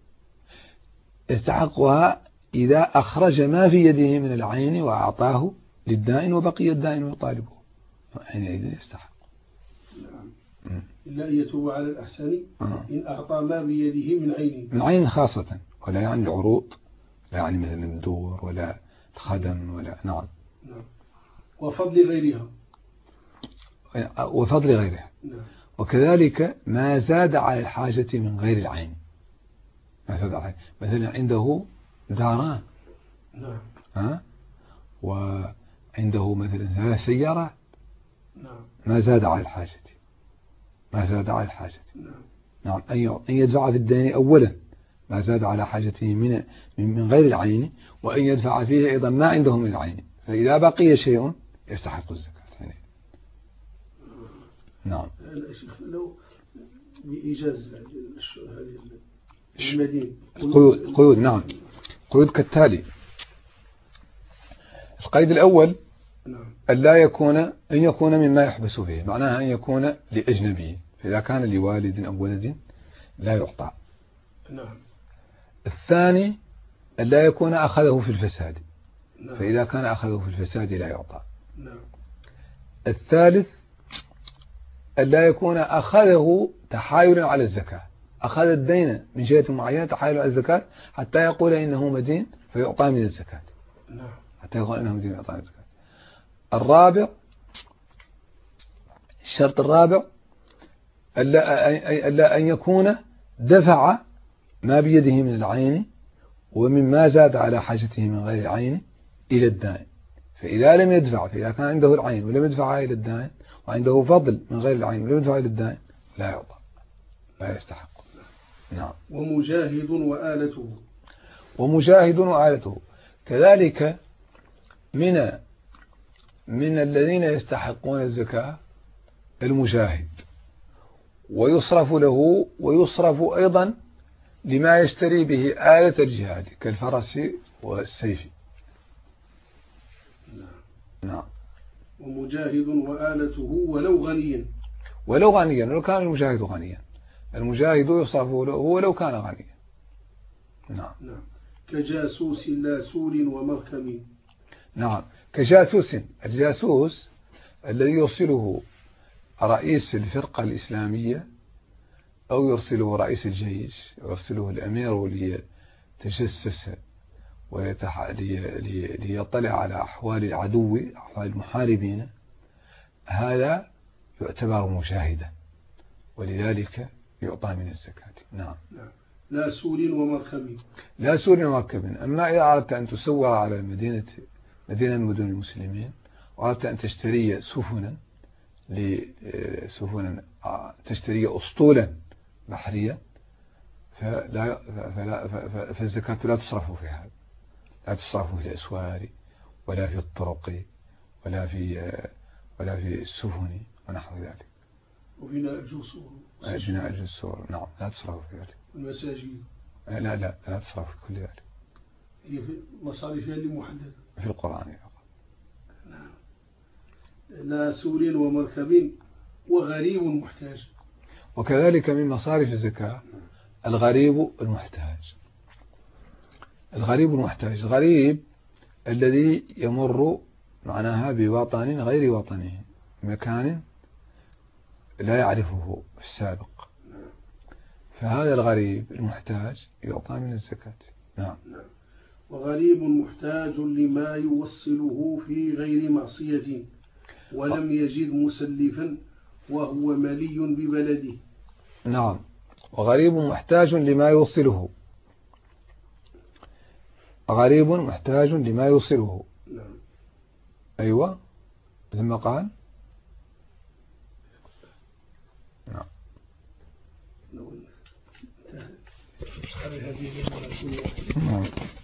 يستحقها إذا أخرج ما في يده من العين وأعطاه للدائن وبقي الدائن يطالبه، حينئذ يستحق. نعم. إلا أن يتوب على الأحسن إن أعطى ما بيده من عين. من عين خاصة، ولا يعني العروض، لا يعني مثلا الدور ولا الخدم ولا. نعم. نعم. وفضل غيرها. وفضل غيرها. نعم. وكذلك ما زاد على الحاجة من غير العين. ما زاد على مثلا عنده داران. نعم. وعنده مثلا 3 سيارات. نعم. ما زاد على الحاجة. ما زاد على الحاجة. نعم. أن يدفع في الدين أولا ما زاد على حاجته من غير العين، وأن يدفع فيه أيضا ما عنده من العين، فإذا بقي شيء يستحق الزكاة. نعم. لو بإيجاز المدين قيود. نعم. قيود كالتالي: القيد الأول أن يكون مما يحبس فيه، معناها أن يكون لأجنبي، فإذا كان لوالد أو ولد لا يعطى. نعم. الثاني أن لا يكون أخذه في الفساد، نعم. فإذا كان أخذه في الفساد لا يعطى. نعم. الثالث أن لا يكون أخذه تحايلا على الزكاة، أخذ الدين من جهة معينة تحايلا على الزكاة حتى يقول إنه مدين فيعطى من الزكاة. نعم. حتى يقول إنه مدين فيعطى من الزكاة. الرابع، الشرط الرابع ألا أن يكون دفع ما بيده من العين ومما زاد على حاجته من غير العين إلى الدائن، فإذا لم يدفع، فإذا كان عنده العين ولم يدفعها إلى الدائن وعنده فضل من غير العين ولم يدفع إلى الدائن لا يعطى، لا يستحق. نعم. ومجاهد وآلته. ومجاهد وآلته كذلك من الذين يستحقون الزكاة المجاهد، ويصرف له ويصرف أيضا لما يشتري به آلة الجهاد كالفرس والسيف. نعم. ومجاهد وآلته ولو غنيا. ولو غنيا، ولو كان المجاهد غنيا، المجاهد يصرف له ولو كان غنيا. نعم. نعم. كجاسوس لا سور ومركب. نعم. كجاسوس، الجاسوس الذي يرسله رئيس الفرقة الإسلامية أو يرسله رئيس الجيش، يرسله الأمير ليتجسس ليطلع على أحوال العدو، أحوال المحاربين، هذا يعتبر مجاهدا ولذلك يعطى من الزكاة. نعم. لا سور ومركب. لا سور ومركب. أما إذا أردت أن تسور على مدينة من مدن المسلمين وأردت أن تشتري سفنا تشتري أسطولا بحرية فالزكاة لا تصرف في هذا، لا تصرف في الأسوار ولا في الطرق ولا في السفن ونحو ذلك. وبناء الجسور. بناء الجسور. نعم. لا تصرف في ذلك. المساجد. لا تصرف في كل ذلك. هي في مصاريفها اللي محددة في القرآن فقط. نعم. لا سور ومركب وغريب محتاج. وكذلك من مصارف الزكاة الغريب المحتاج. الغريب المحتاج، الغريب الذي يمر معناها بوطن غير وطنه، مكان لا يعرفه في السابق، فهذا الغريب المحتاج يعطى من الزكاة. نعم. وغريب محتاج لما يوصله في غير معصية ولم يجد مسلفا وهو ملي ببلده. نعم. وغريب محتاج لما يوصله، غريب محتاج لما يوصله. نعم. أيوة ثم قال نعم. نعم.